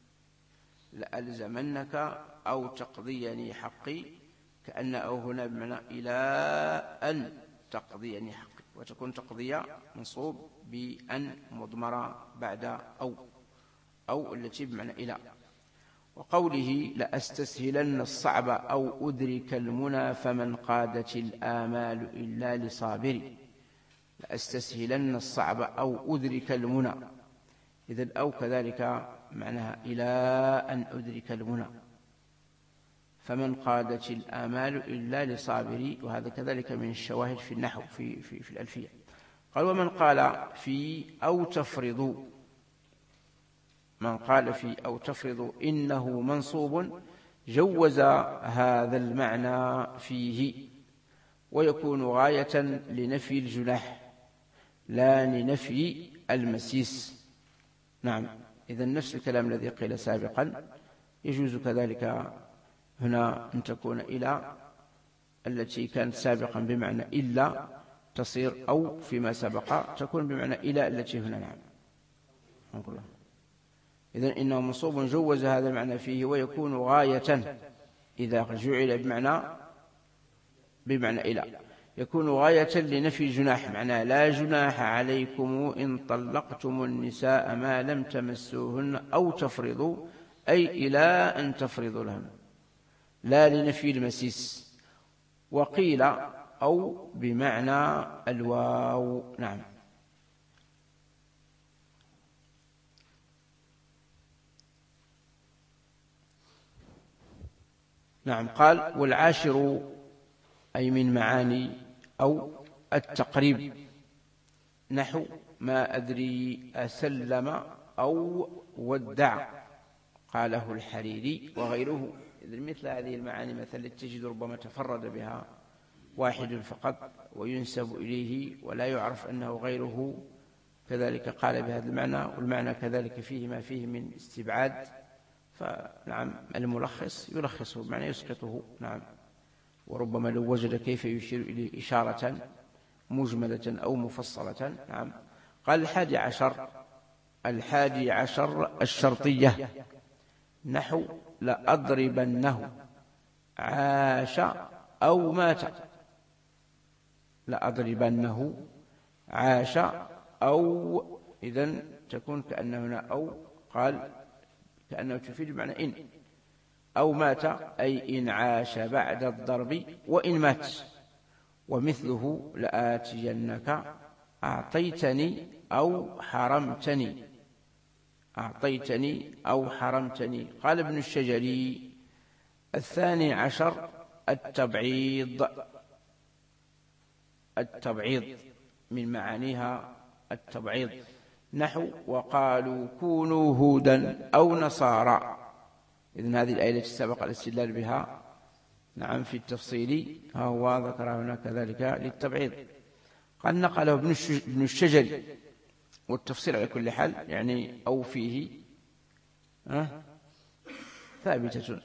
لألزمنك أو تقضيني حقي، كأن أو هنا بمعنى إلى أن تقضيني حقي، وتكون تقضية منصوب بأن مضمرة بعد أو، أو التي بمعنى إلى. وقوله لأستسهلن الصعب أو أدرك المنى فمن قادت الآمال إلا لصابري. لأستسهلن الصعب أو أدرك المنى، إذن أو كذلك معناها إلى أن أدرك المنى، فمن قادت الآمال إلا لصابري، وهذا كذلك من الشواهد في النحو في, في, في الألفية. قال ومن قال في أو تفرض، من قال في أو تفرض إنه منصوب جوز هذا المعنى فيه، ويكون غاية لنفي الجناح لا لنفي المسيس. نعم، إذن نفس الكلام الذي قيل سابقا يجوز كذلك هنا أن تكون إلى التي كانت سابقا بمعنى إلا تصير أو فيما سبق تكون بمعنى إلى التي هنا. نعم، نقول إذن إنه منصوب جوز هذا المعنى فيه، ويكون غاية إذا جعل بمعنى بمعنى إلى يكون غاية لنفي الجناح، معناه لا جناح عليكم إن طلقتم النساء ما لم تمسوهن أو تفرضوا، أي إلى أن تفرضوا لهن، لا لنفي المسيس. وقيل أو بمعنى الواو. نعم. نعم. قال والعاشر أي من معاني أو التقريب، نحو ما أدري أسلم أو ودع، قاله الحريري وغيره. إذن مثل هذه المعاني مثلا تجد ربما تفرد بها واحد فقط وينسب إليه ولا يعرف أنه غيره كذلك قال بهذا المعنى، والمعنى كذلك فيه ما فيه من استبعاد، فنعم الملخص يلخصه بمعنى يسقطه. نعم. وربما لو وجد كيف يشير إليه إشارة مجملة أو مفصلة. نعم. قال الحادي عشر الحادي عشر الشرطية، نحو لأضربنه عاش أو مات، لأضربنه عاش أو، إذن تكون كأنه هنا أو، قال كأنه تفيد بمعنى إن، أو مات أي إن عاش بعد الضرب وإن مات. ومثله لآتينك أعطيتني أو حرمتني، أعطيتني أو حرمتني. قال ابن الشجري الثاني عشر التبعيض، التبعيض من معانيها التبعيض، نحو وقالوا كونوا هودا أو نصارى. إذن هذه الآية التي سبق الاستدلال بها نعم في التفصيل ها هو ذكر هنا كذلك للتبعيض. قال نقله ابن الشجري، والتفصيل على كل حال يعني أو فيه أه ثابتة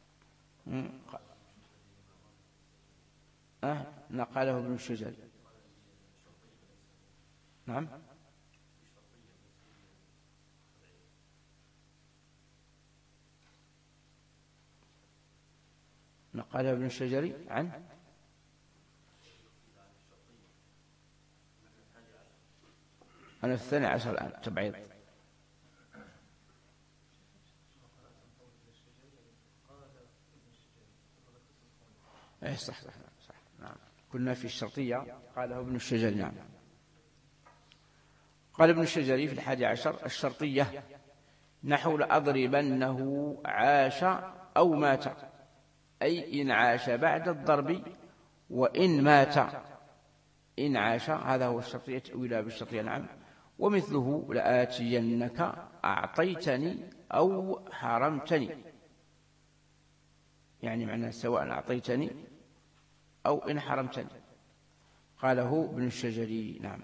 أه نقله ابن الشجري. نعم. نقله ابن الشجري عن أنا الثاني عشر الآن تبعيض. إيه صح صح صح. نعم. كنا في الشرطية قاله ابن الشجري. نعم. قال ابن الشجري في الحادي عشر الشرطية، نحو لأضربنه عاش أو مات، أي إن عاش بعد الضرب وإن مات. إن عاش هذا هو الشرطية، تأويلها بالشرطية. نعم. ومثله لآتينك أعطيتني أو حرمتني، يعني معناه سواء أعطيتني أو إن حرمتني. قاله ابن الشجري. نعم.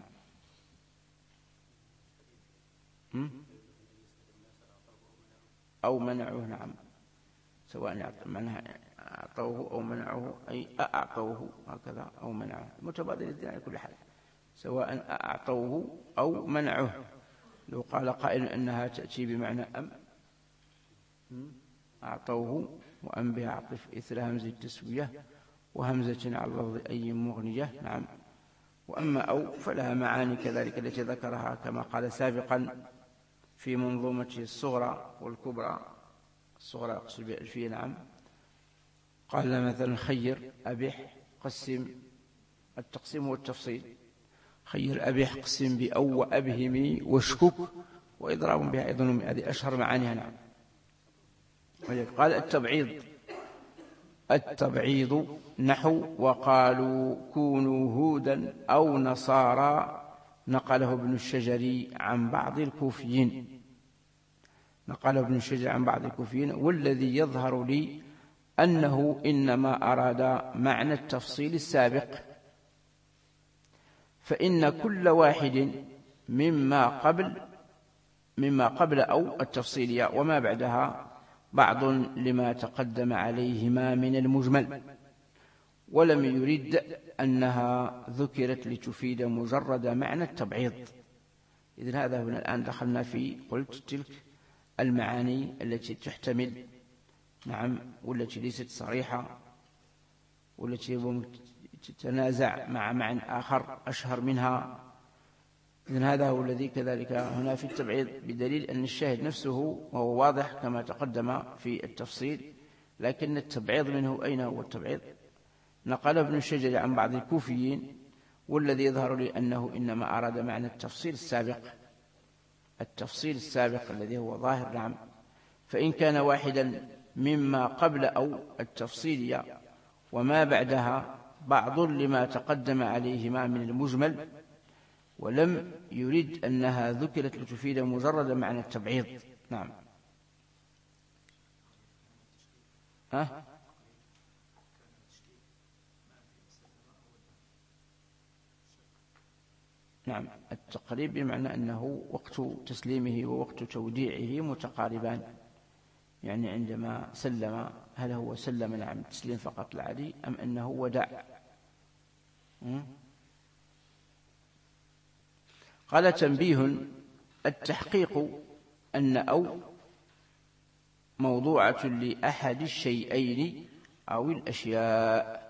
أو منعوه. نعم. سواء معناها أعطوه أو منعوه، أي أعطوه هكذا أو منعوه، متبادل الدين على كل حال، سواء أعطوه أو منعوه. لو قال قائل أنها تأتي بمعنى أم، أعطوه وأم بها عطف إثر همزة التسوية وهمزة على اللفظ أي مغنية. نعم. وأما أو فلها معاني كذلك التي ذكرها كما قال سابقا في منظومة الصغرى والكبرى. الصغرى يقصد بألفية. نعم. قال مثلا خير أبح قسم، التقسيم والتفصيل، خير أبح قسم بأو وأبهمي واشكك وإضراب بها أيضا هذه أشهر معانيها. نعم. قال التبعيض التبعيض نحو وقالوا كونوا هودا أو نصارى، نقله ابن الشجري عن بعض الكوفيين نقله ابن الشجري عن بعض الكوفيين والذي يظهر لي أنه إنما أراد معنى التفصيل السابق، فإن كل واحد مما قبل مما قبل أو التفصيلية وما بعدها بعض لما تقدم عليهما من المجمل، ولم يرد أنها ذكرت لتفيد مجرد معنى التبعيض. إذن هذا هنا الآن دخلنا في قلت تلك المعاني التي تحتمل نعم والتي ليست صريحة والتي تتنازع مع معنى آخر أشهر منها. إذن هذا هو الذي كذلك هنا في التبعيض، بدليل أن الشاهد نفسه وهو واضح كما تقدم في التفصيل، لكن التبعيض منه أين هو التبعيض؟ نقل ابن الشجري عن بعض الكوفيين والذي يظهر لي أنه إنما أراد معنى التفصيل السابق التفصيل السابق الذي هو ظاهر. نعم. فإن كان واحدا مما قبل أو التفصيل وما بعدها بعض لما تقدم عليهما من المجمل، ولم يرد أنها ذكرت لتفيد مجرد معنى التبعيض. نعم. ها؟ نعم. التقريب بمعنى أنه وقت تسليمه ووقت توديعه متقاربان، يعني عندما سلم هل هو سلم نعم تسليم فقط العادي أم أنه ودع؟ قال تنبيه التحقيق أن أو موضوعة لأحد الشيئين أو الأشياء،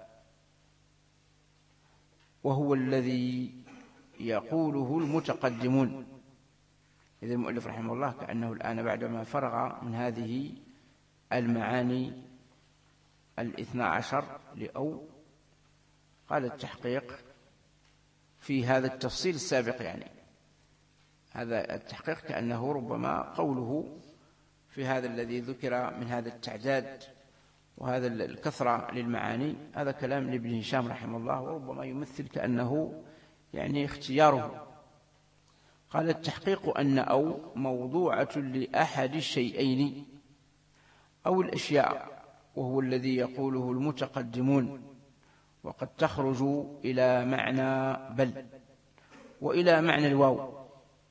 وهو الذي يقوله المتقدمون. إذا المؤلف رحمه الله كأنه الآن بعدما فرغ من هذه المعاني الاثنى عشر لأو قال التحقيق في هذا التفصيل السابق، يعني هذا التحقيق كأنه ربما قوله في هذا الذي ذكر من هذا التعداد وهذا الكثرة للمعاني، هذا كلام لابن هشام رحمه الله، وربما يمثل كأنه يعني اختياره. قال التحقيق أن أو موضوعة لأحد الشيئين أو الأشياء، وهو الذي يقوله المتقدمون، وقد تخرج إلى معنى بل وإلى معنى الواو.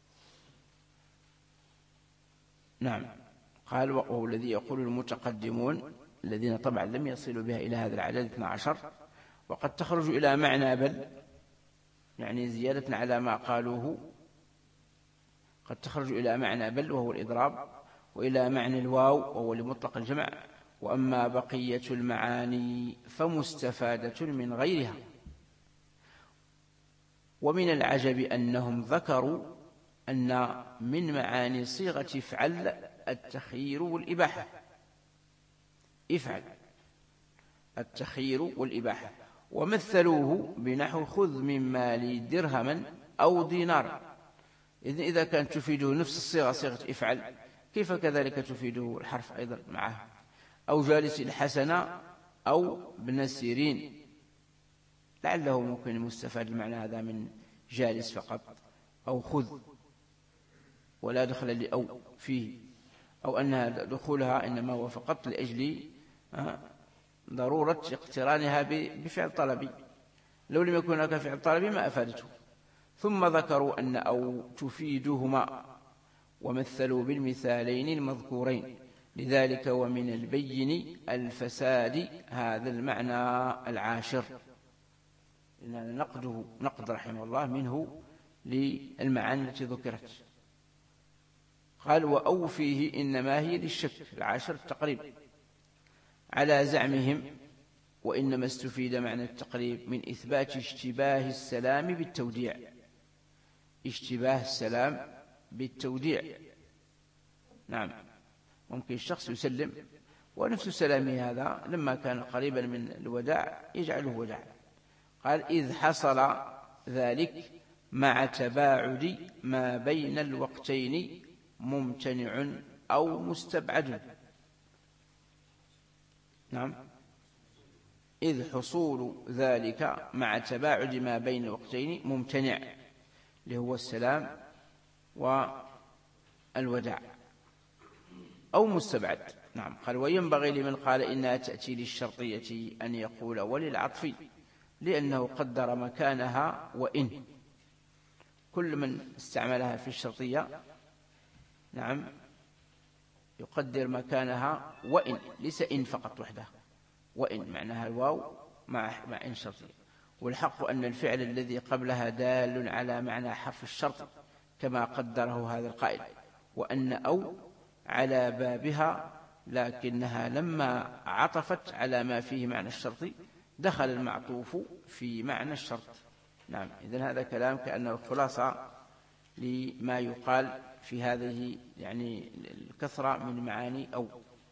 نعم. قال وهو الذي يقول المتقدمون الذين طبعا لم يصلوا بها إلى هذا العدد اثنى عشر، وقد تخرج إلى معنى بل يعني زيادة على ما قالوه، قد تخرج إلى معنى بل وهو الإضراب، وإلى معنى الواو وهو لمطلق الجمع. وأما بقية المعاني فمستفادة من غيرها. ومن العجب أنهم ذكروا أن من معاني صيغة افعل التخيير والإباحة. افعل التخيير والإباحة، ومثلوه بنحو خذ من مالي درهما أو دينارا. إذن إذا كانت تفيده نفس الصيغة صيغة افعل، كيف كذلك تفيده الحرف أيضا معه؟ أو جالس الحسنة أو ابن سيرين، لعله ممكن مستفاد المعنى هذا من جالس فقط أو خذ ولا دخل لأو فيه، أو أنها دخولها إنما هو فقط لأجل ضرورة اقترانها بفعل طلبي، لو لم يكن هناك فعل طلبي ما أفادته. ثم ذكروا أن أو تفيدهما، ومثلوا بالمثالين المذكورين، لذلك ومن البين الفساد هذا المعنى العاشر. إن نقده نقد رحمه الله منه للمعاني التي ذكرت. قال وأو فيه إنما هي للشك العاشر التقريب على زعمهم، وإنما استفيد معنى التقريب من إثبات اشتباه السلام بالتوديع. اشتباه السلام بالتوديع. نعم. ممكن الشخص يسلم ونفس سلامه هذا لما كان قريبا من الوداع يجعله وداع. قال إذ حصل ذلك مع تباعد ما بين الوقتين ممتنع أو مستبعد. نعم، إذ حصول ذلك مع تباعد ما بين الوقتين ممتنع، اللي هو السلام والوداع، أو مستبعد. نعم. قال وينبغي لمن قال إنها تأتي للشرطية أن يقول وللعطف، لأنه قدر مكانها وإن. كل من استعملها في الشرطية نعم يقدر مكانها وإن، ليس إن فقط وحده، وإن معناها الواو مع مع إن شرطية. والحق أن الفعل الذي قبلها دال على معنى حرف الشرط كما قدره هذا القائل، وأن أو على بابها، لكنها لما عطفت على ما فيه معنى الشرط دخل المعطوف في معنى الشرط. نعم. إذن هذا كلام كأنه خلاصة لما يقال في هذه يعني الكثرة من معاني أو.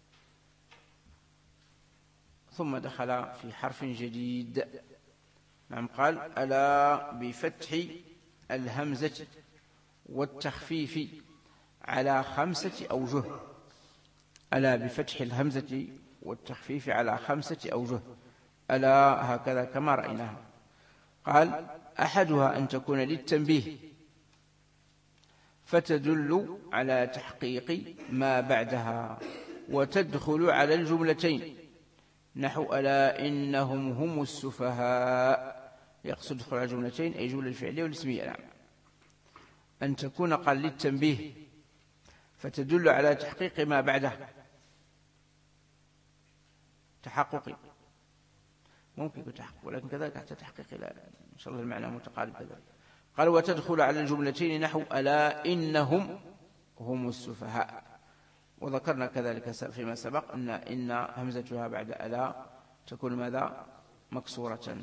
ثم دخل في حرف جديد. نعم. قال ألا بفتح الهمزة والتخفيف على خمسة أوجه. ألا بفتح الهمزة والتخفيف على خمسة أوجه. ألا هكذا كما رأيناها. قال أحدها أن تكون للتنبيه فتدل على تحقيق ما بعدها، وتدخل على الجملتين نحو ألا إنهم هم السفهاء. يقصد دخول على الجملتين أي جملة الفعلية والاسمية. نعم. أن تكون قال للتنبيه فتدل على تحقيق ما بعدها، تحقق ممكن يكون تحقق، ولكن كذلك حتى تحقيق لا إن شاء الله المعنى متقارب كذلك. قال وتدخل على الجملتين نحو ألا إنهم هم السفهاء. وذكرنا كذلك فيما سبق أن إن همزتها بعد ألا تكون ماذا؟ مكسورة.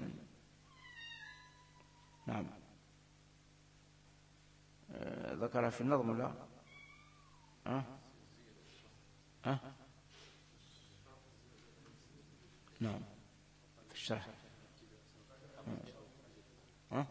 نعم. آه ذكرها في النظم لا أه؟ أه؟ نعم في الشرح. أه؟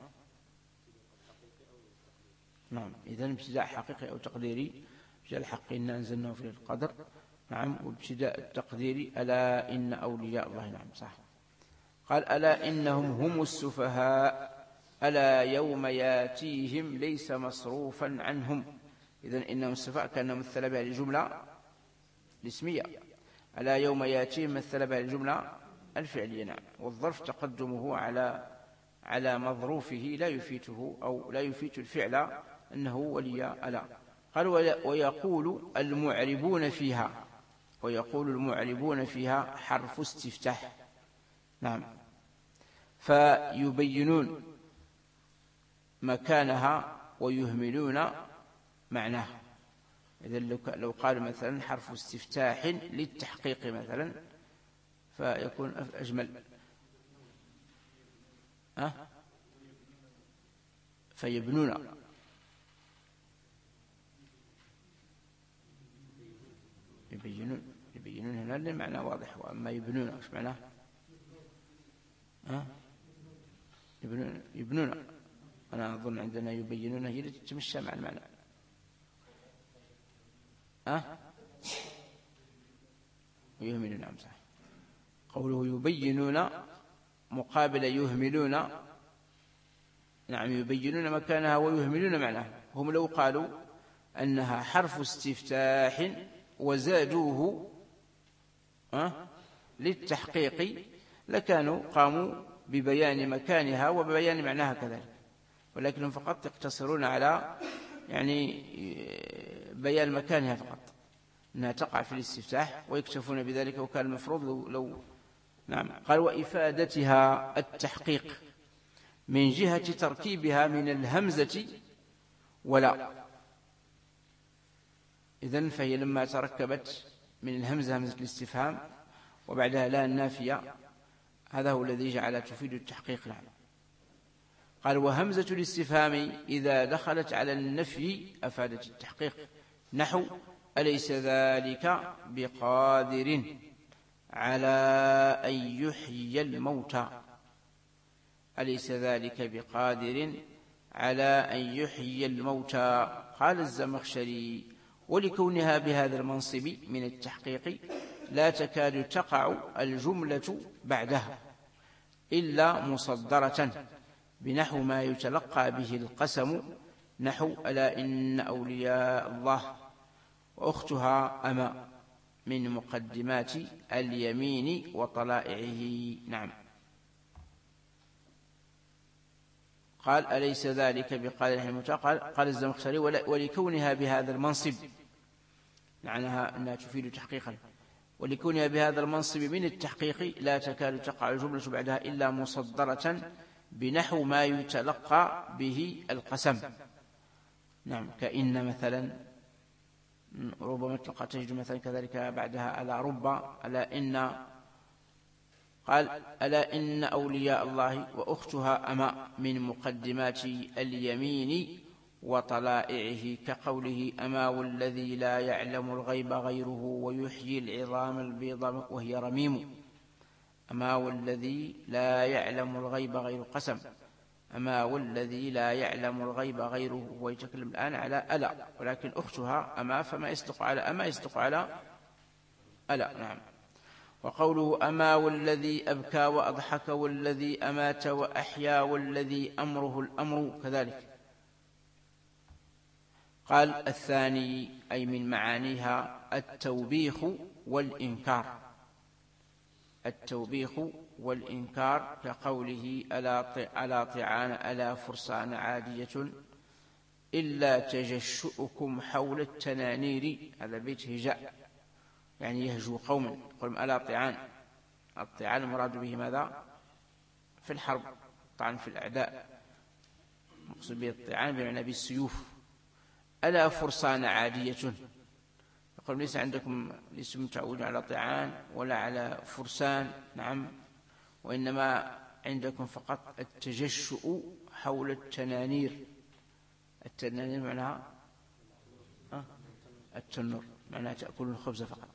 نعم. إذن ابتداء حقيقي أو تقديري ابتداء الحق إن أنزلناه في القدر. نعم. وابتداء التقديري ألا إن أولياء الله. نعم صح. قال ألا إنهم هم السفهاء ألا يوم ياتيهم ليس مصروفا عنهم. إذن إنهم السفهاء كان مثل بها الجملة الاسمية، ألا يوم ياتيهم مثل بها الجملة الفعلية. نعم. والظرف تقدمه على على مظروفه لا يفيته أو لا يفيت الفعل أنه ولي ألا. قال ويقول المعربون فيها، ويقول المعربون فيها حرف استفتاح. نعم. فيبينون مكانها ويهملون معناها. إذن لو قال مثلا حرف استفتاح للتحقيق مثلا فيكون أجمل. أه؟ فيبنون يبينون يبينون هنا المعنى واضح. وأما يبنون ايش معناه؟ أه؟ يبنون يبنون أنا أظن عندنا يبينون هي اللي تتمشى مع المعنى. أه؟ ويهملون. نعم صح. قوله يبينون مقابل يهملون. نعم. يبينون مكانها ويهملون معناها. هم لو قالوا أنها حرف استفتاح وزادوه أه؟ للتحقيق لكانوا قاموا ببيان مكانها وببيان معناها كذلك، ولكنهم فقط يقتصرون على يعني بيان مكانها فقط، أنها تقع في الاستفتاح ويكتفون بذلك. وكان المفروض لو, لو نعم. قال وإفادتها التحقيق من جهة تركيبها من الهمزة ولا. إذن فهي لما تركبت من الهمزة همزة الاستفهام وبعدها لا النافية، هذا هو الذي جعل تفيد التحقيق. نعم. قال وهمزة الاستفهام إذا دخلت على النفي أفادت التحقيق نحو أليس ذلك بقادر على أن يحيي الموتى. أليس ذلك بقادر على أن يحيي الموتى. قال الزمخشري ولكونها بهذا المنصب من التحقيق لا تكاد تقع الجملة بعدها إلا مصدرة بنحو ما يتلقى به القسم، نحو ألا إن أولياء الله وأختها أما من مقدمات اليمين وطلائعه. نعم. قال أليس ذلك بقال رحمه قال, قال الزمخشري ولكونها بهذا المنصب، معناها أنها تفيد تحقيقا، ولكونها بهذا المنصب من التحقيق لا تكاد تقع الجملة بعدها إلا مصدرة بنحو ما يتلقى به القسم. نعم، كإن مثلا ربما تلقى تجد مثلا كذلك بعدها ألا رب ألا إن، قال ألا إن أولياء الله وأختها أما من مقدمات اليمين وطلائعه، كقوله أما والذي لا يعلم الغيب غيره ويحيي العظام البيض وهي رميم. أما والذي لا يعلم الغيب غير قسم، أما والذي لا يعلم الغيب غيره، ويتكلم الآن على ألا، ولكن أختها أما فما يصدق على أما يصدق على ألا. نعم. وقوله أما والذي أبكى وأضحك والذي أمات وأحيا والذي أمره الأمر كذلك. قال الثاني أي من معانيها التوبيخ والإنكار، التوبيخ والإنكار كقوله ألا طعان ألا فرسان عادية إلا تجشؤكم حول التنانير. هذا بيت هجاء يعني يهجو قوما، يقول ألا طعان. الطعان المراد به ماذا؟ في الحرب، طعن في الأعداء، مقصود به الطعان بمعنى بالسيوف. ألا فرسان عادية، يقول ليس عندكم ليس متعودون على طعان ولا على فرسان. نعم، وإنما عندكم فقط التجشؤ حول التنانير. التنانير معناها التنور، معناها تأكلون الخبز فقط.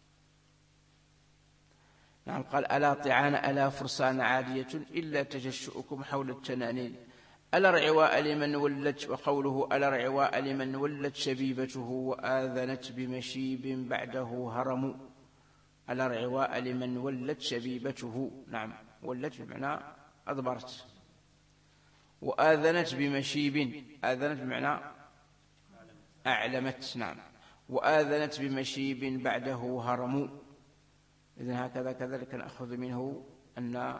نعم. قال ألا طعان ألا فرسان عادية إلا تجشؤكم حول التنانير ألا رعواء لمن ولت. وقوله ألا رعواء لمن ولت شبيبته وآذنت بمشيب بعده هرم. ألا رعواء لمن ولت شبيبته. نعم، ولت بمعنى أضبرت، وآذنت بمشيب، آذنت بمعنى أعلمت. نعم، وآذنت بمشيب بعده هرم. إذن هكذا كذلك نأخذ منه أن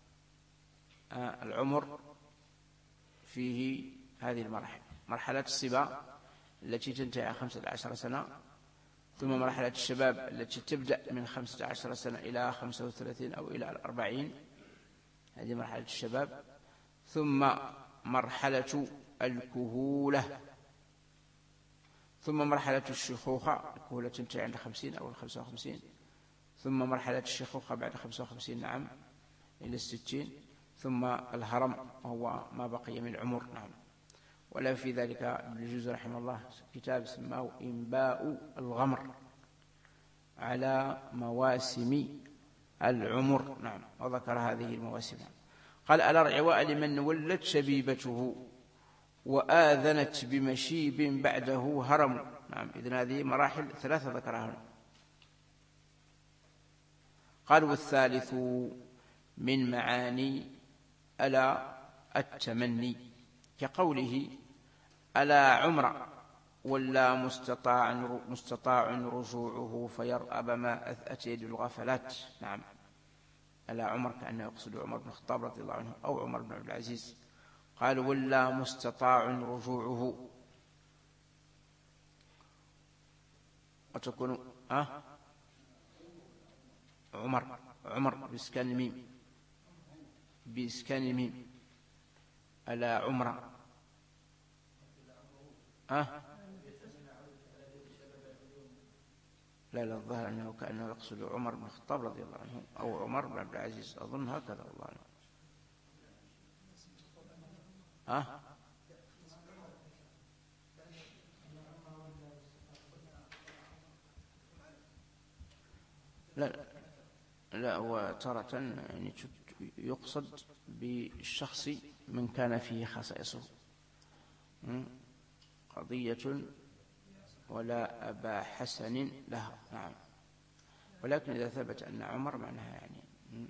العمر فيه هذه المراحل: مرحلة الصبا التي تنتهي على خمسة عشر سنة، ثم مرحلة الشباب التي تبدأ من خمسة عشر سنة إلى خمسة وثلاثين أو إلى الأربعين، هذه مرحلة الشباب. ثم مرحلة الكهولة، ثم مرحلة الشيخوخة، الكهولة تنتهي عند خمسين أو الخمسة وخمسين، ثم مرحلة الشيخوخة بعد خمسة وخمسين نعم إلى الستين، ثم الهرم وهو ما بقي من عمر. نعم. ولا في ذلك ابن الجوزي رحمه الله كتاب اسمه إنباء الغمر على مواسم العمر. نعم، وذكر هذه المواسم. قال ألا رعواء لمن ولت شبيبته وآذنت بمشيب بعده هرم. نعم، إذن هذه مراحل ثلاثة ذكرها هنا. قال والثالث من معاني ألا التمني، كقوله ألا عمر ولا مستطاع مستطاع رجوعه فيرأب ما أثأت يد الغفلات. نعم، ألا عمر كأنه يقصد عمر بن الخطاب رضي الله عنه أو عمر بن عبد العزيز. قال ولا مستطاع رجوعه، وتكون أه عمر عمر بإسكان الميم، بإسكان الميم ألا عمر أه لا لا الظاهر أنه كأنه يقصد عمر بن الخطاب رضي الله عنه أو عمر بن عبد العزيز، أظن هكذا والله عنه. أه لا لا لا هو تارة يعني يقصد بالشخص من كان فيه خصائصه، قضية ولا أبا حسن لها. نعم. ولكن إذا ثبت أن عمر معناها يعني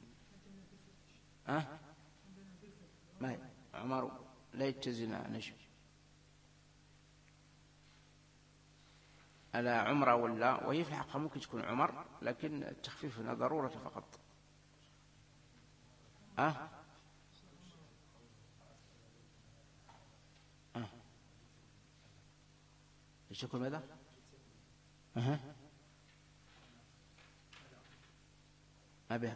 أه؟ ما عمر لا يتزن نجم على عمره ولا، وهي في الحقيقة ممكن تكون عمر، لكن التخفيف هنا ضرورة فقط. أه؟ أه؟ ايش يكون ماذا؟ أه؟ ما بها.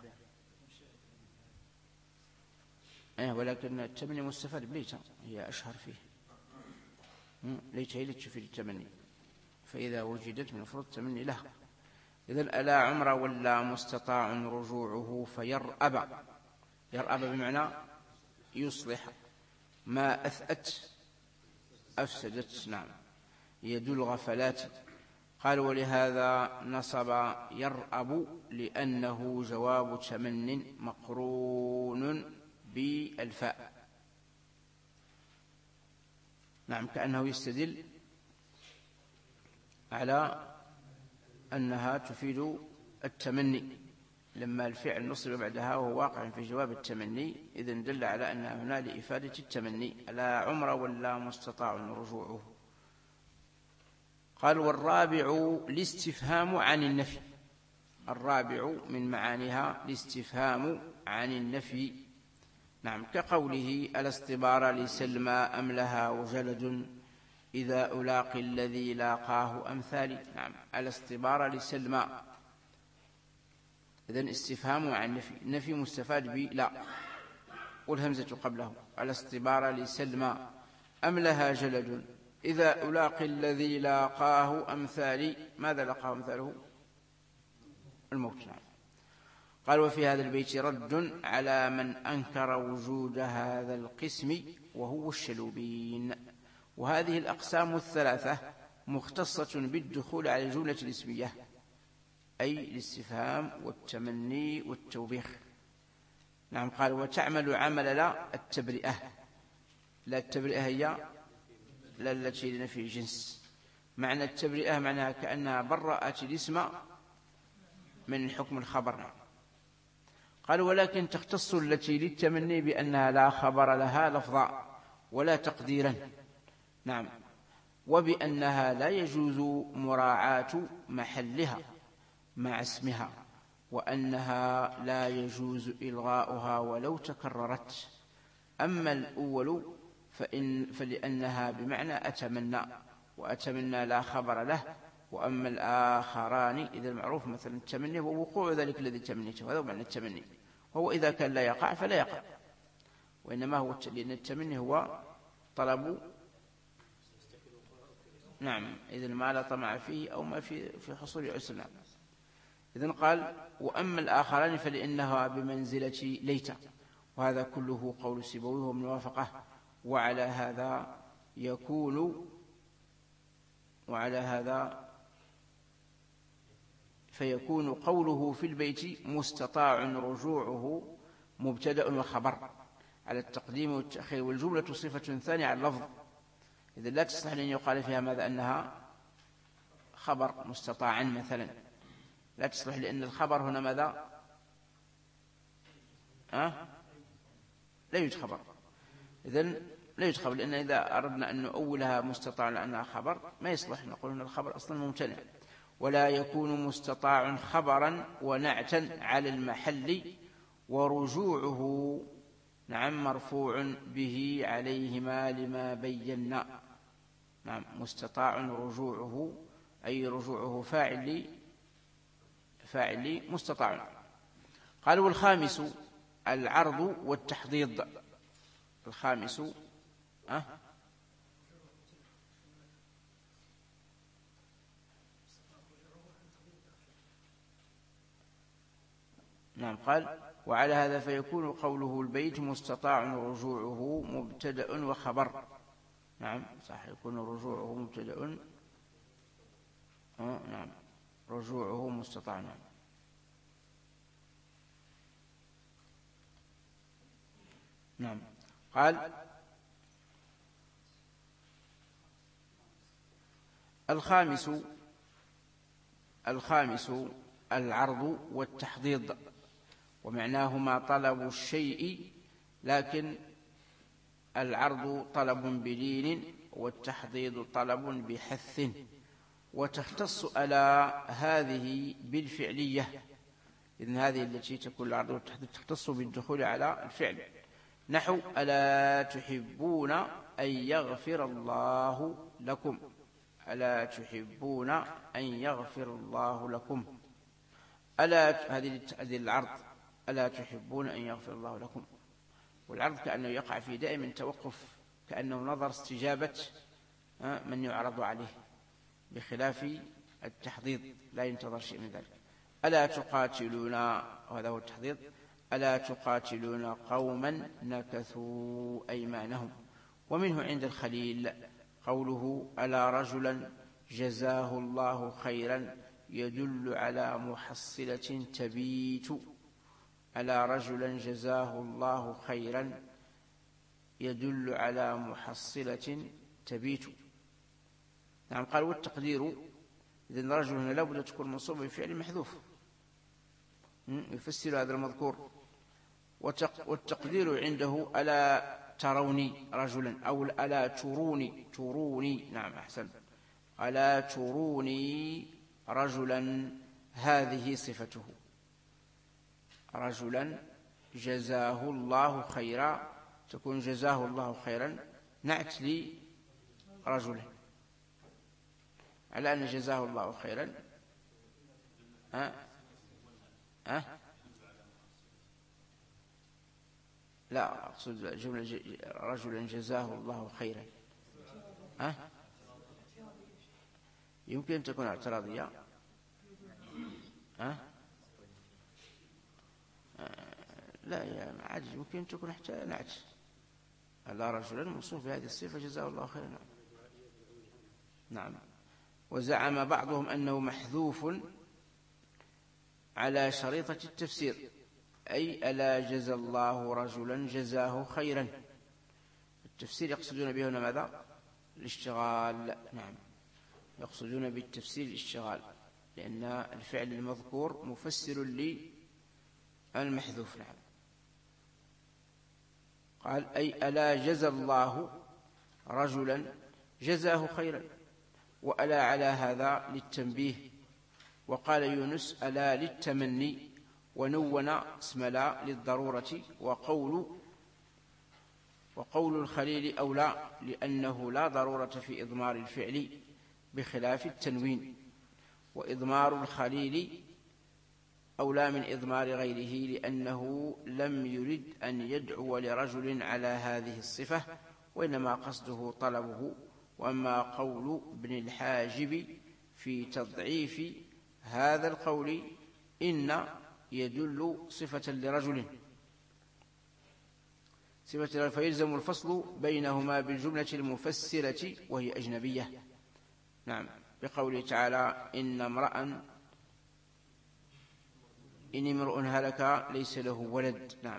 أه ولكن التمني مستفاد بليت، هي أشهر فيه. ليت هي تفيد التمني، فإذا وجدت من المفروض التمني لها. إذن ألا عمر ولا مستطاع رجوعه فيرأب. يرأب بمعنى يصلح، ما أثأت أفسدت. نعم، يد الغفلات. قال ولهذا نصب يرأب لأنه جواب تمن مقرون بالفاء. نعم، كأنه يستدل على أنها تفيد التمني، لما الفعل نصب بعدها وهو واقع في جواب التمني، إذن دل على أنها هنا لإفادة التمني. ألا عمر ولا مستطاع رجوعه. قال والرابع الاستفهام عن النفي. الرابع من معانيها الاستفهام عن النفي. نعم، كقوله ألا اصطبار لسلمى أم لها وجلد إذا ألاقي الذي لاقاه أمثالي. نعم، ألا اصطبار لسلمى، إذن استفهام عن النفي. النفي مستفاد بلا والهمزة قبله. ألا اصطبار لسلمى أم لها جلد إذا ألاقي الذي لاقاه أمثالي. ماذا لاقاه أمثاله؟ الموت. نعم. قال وفي هذا البيت رد على من أنكر وجود هذا القسم وهو الشلوبين. وهذه الأقسام الثلاثة مختصة بالدخول على الجملة الاسمية، أي الاستفهام والتمني والتوبيخ. نعم. قال وتعمل عمل لا التبرئة. لا التبرئة هي لا التي لنفي الجنس. معنى التبرئة معناها كأنها برأت الاسم من حكم الخبر. قال ولكن تختص التي للتمني بأنها لا خبر لها لفظا ولا تقديرا. نعم. وبأنها لا يجوز مراعاة محلها مع اسمها، وأنها لا يجوز إلغاؤها ولو تكررت. أما الأول فإن فلأنها بمعنى أتمنى، وأتمنى لا خبر له. وأما الآخران إذا المعروف مثلا التمني هو وقوع ذلك الذي تمنيته، هذا معنى التمني. وهو إذا كان لا يقع فلا يقع، وإنما هو لأن التمني هو طلب. نعم، إذن ما لا طمع فيه أو ما في في حصول عسر. إذن قال وأما الآخران فلأنها بمنزلة ليت. وهذا كله قول السيبوي وموافقة. وعلى هذا يكون وعلى هذا فيكون قوله في البيت مستطاع رجوعه مبتدأ وخبر على التقديم والتأخير، والجملة صفة ثانية على اللفظ. إذن لا تصلح أن يقال فيها ماذا أنها خبر مستطاعا مثلا، لا تصلح، لأن الخبر هنا ماذا أه؟ لا يوجد خبر. إذن لا يوجد خبر، لأن إذا أردنا أن نؤولها مستطاع لأنها خبر ما يصلح، نقول أن الخبر أصلا ممتنع. ولا يكون مستطاع خبرا ونعتا على المحل، ورجوعه نعم مرفوع به عليهما لما بينا. نعم، مستطاع رجوعه أي رجوعه فاعل فاعل مستطاع. قال والخامس العرض والتحضيض. الخامس أه؟ نعم. قال وعلى هذا فيكون قوله البيت مستطاع رجوعه مبتدأ وخبر. نعم صح، يكون رجوعه مبتدأ. أه؟ نعم، رجوعه مستطاع. نعم. نعم. قال الخامس الخامس العرض والتحضيض، ومعناهما طلب الشيء، لكن العرض طلب بلين والتحضيض طلب بحث. وتختص على هذه بالفعلية، إذن هذه التي تكون العرض والتحضيض تختص بالدخول على الفعل، نحو ألا تحبون أن يغفر الله لكم، ألا تحبون أن يغفر الله لكم، ألا هذه العرض، ألا تحبون أن يغفر الله لكم. والعرض كأنه يقع في دائم توقف، كأنه نظر استجابة من يعرض عليه، بخلاف التحضيض لا ينتظر شيء من ذلك. ألا تقاتلون، وهذا هو التحضيض، ألا تقاتلون قوما نكثوا أيمانهم. ومنه عند الخليل قوله ألا رجلا جزاه الله خيرا يدل على محصلة تبيت، ألا رجلا جزاه الله خيرا يدل على محصلة تبيت. نعم. قال والتقدير، إذن رجل هنا لابد تكون منصوبة بفعل محذوف يفسر هذا المذكور. والتقدير عنده ألا تروني رجلا، أو ألا تروني تروني نعم أحسن، ألا تروني رجلا، هذه صفته، رجلا جزاه الله خيرا، تكون جزاه الله خيرا نعت لي رجلا، على أن جزاه الله خيرا أه؟ أه؟ لا أقصد جملة رجلا جزاه الله خيرا أه؟ يمكن أن تكون اعتراضية أه؟ لا يا عادي، يمكن أن تكون حتى نعت، ألا رجلا موصوف بهذه الصفة جزاه الله خيرا. نعم. وزعم بعضهم أنه محذوف على شريطة التفسير، أي ألا جزى الله رجلا جزاه خيرا. التفسير يقصدون به هنا ماذا؟ الاشتغال. نعم، يقصدون بالتفسير الاشتغال، لأن الفعل المذكور مفسر للمحذوف. نعم. قال أي ألا جزى الله رجلا جزاه خيرا، وألا على هذا للتنبيه. وقال يونس ألا للتمني، ونون اسم لا للضرورة. وقول وقول الخليل أولى، لأنه لا ضرورة في إضمار الفعل بخلاف التنوين، وإضمار الخليل أولى من إضمار غيره، لأنه لم يرد أن يدعو لرجل على هذه الصفة، وإنما قصده طلبه. وأما قول ابن الحاجب في تضعيف هذا القول إن يدل صفة لرجل صفة لرجل، فيلزم الفصل بينهما بالجملة المفسرة وهي أجنبية. نعم، بقوله تعالى إن امرأ إن امرؤ هلك ليس له ولد. نعم.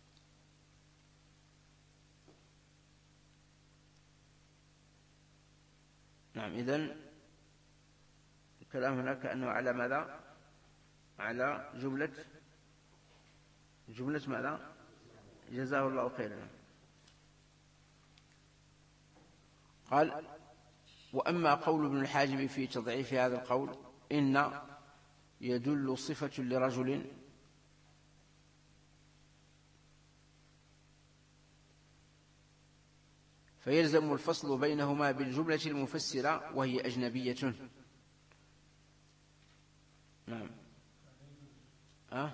نعم. إذن الكلام هناك أنه على ماذا؟ على جملة جملة ماذا؟ جزاه الله خيرا. قال وأما قول ابن الحاجب في تضعيف هذا القول إن يدل صفة لرجل، فيلزم الفصل بينهما بالجملة المفسرة وهي أجنبية. نعم. أه؟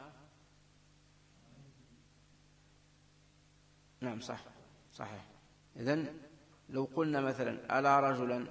نعم صح صحيح. إذن لو قلنا مثلا ألا رجلا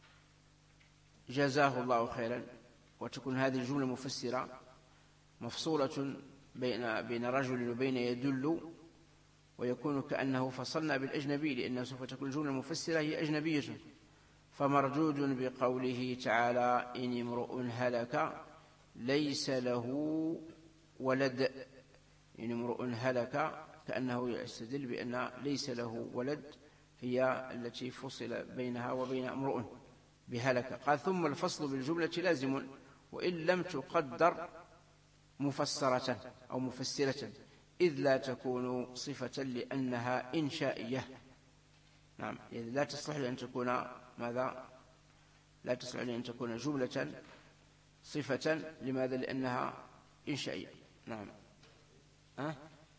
جزاه الله خيرا، وتكون هذه الجملة مفسرة مفصولة بين بين رجل وبين يدل، ويكون كأنه فصلنا بالأجنبي، لأنه سوف تكون الجملة المفسرة هي أجنبية. فمردود بقوله تعالى إن امرؤ هلك ليس له ولد، إن امرؤ هلك كأنه يستدل بأن ليس له ولد هي التي فصل بينها وبين امرؤ. بهلك. قال ثم الفصل بالجملة لازم وإن لم تقدر مفسرة أو مفسرة، إذ لا تكون صفة لأنها إنشائية. نعم، إذ لا تصلح لأن تكون ماذا؟ لا تصلح لأن تكون جملة صفة. لماذا؟ لأنها إنشائية. نعم. أه؟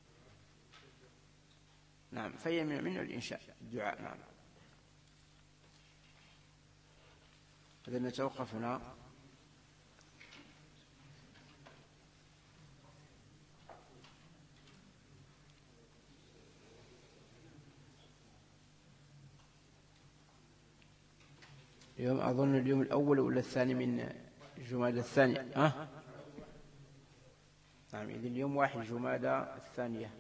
نعم، فهي من الإنشاء الدعاء. نعم. إذا نتوقف هنا. اليوم أظن اليوم الأول ولا الثاني من جمادى الثانية. أه؟ نعم، إذن اليوم واحد جمادى الثانية.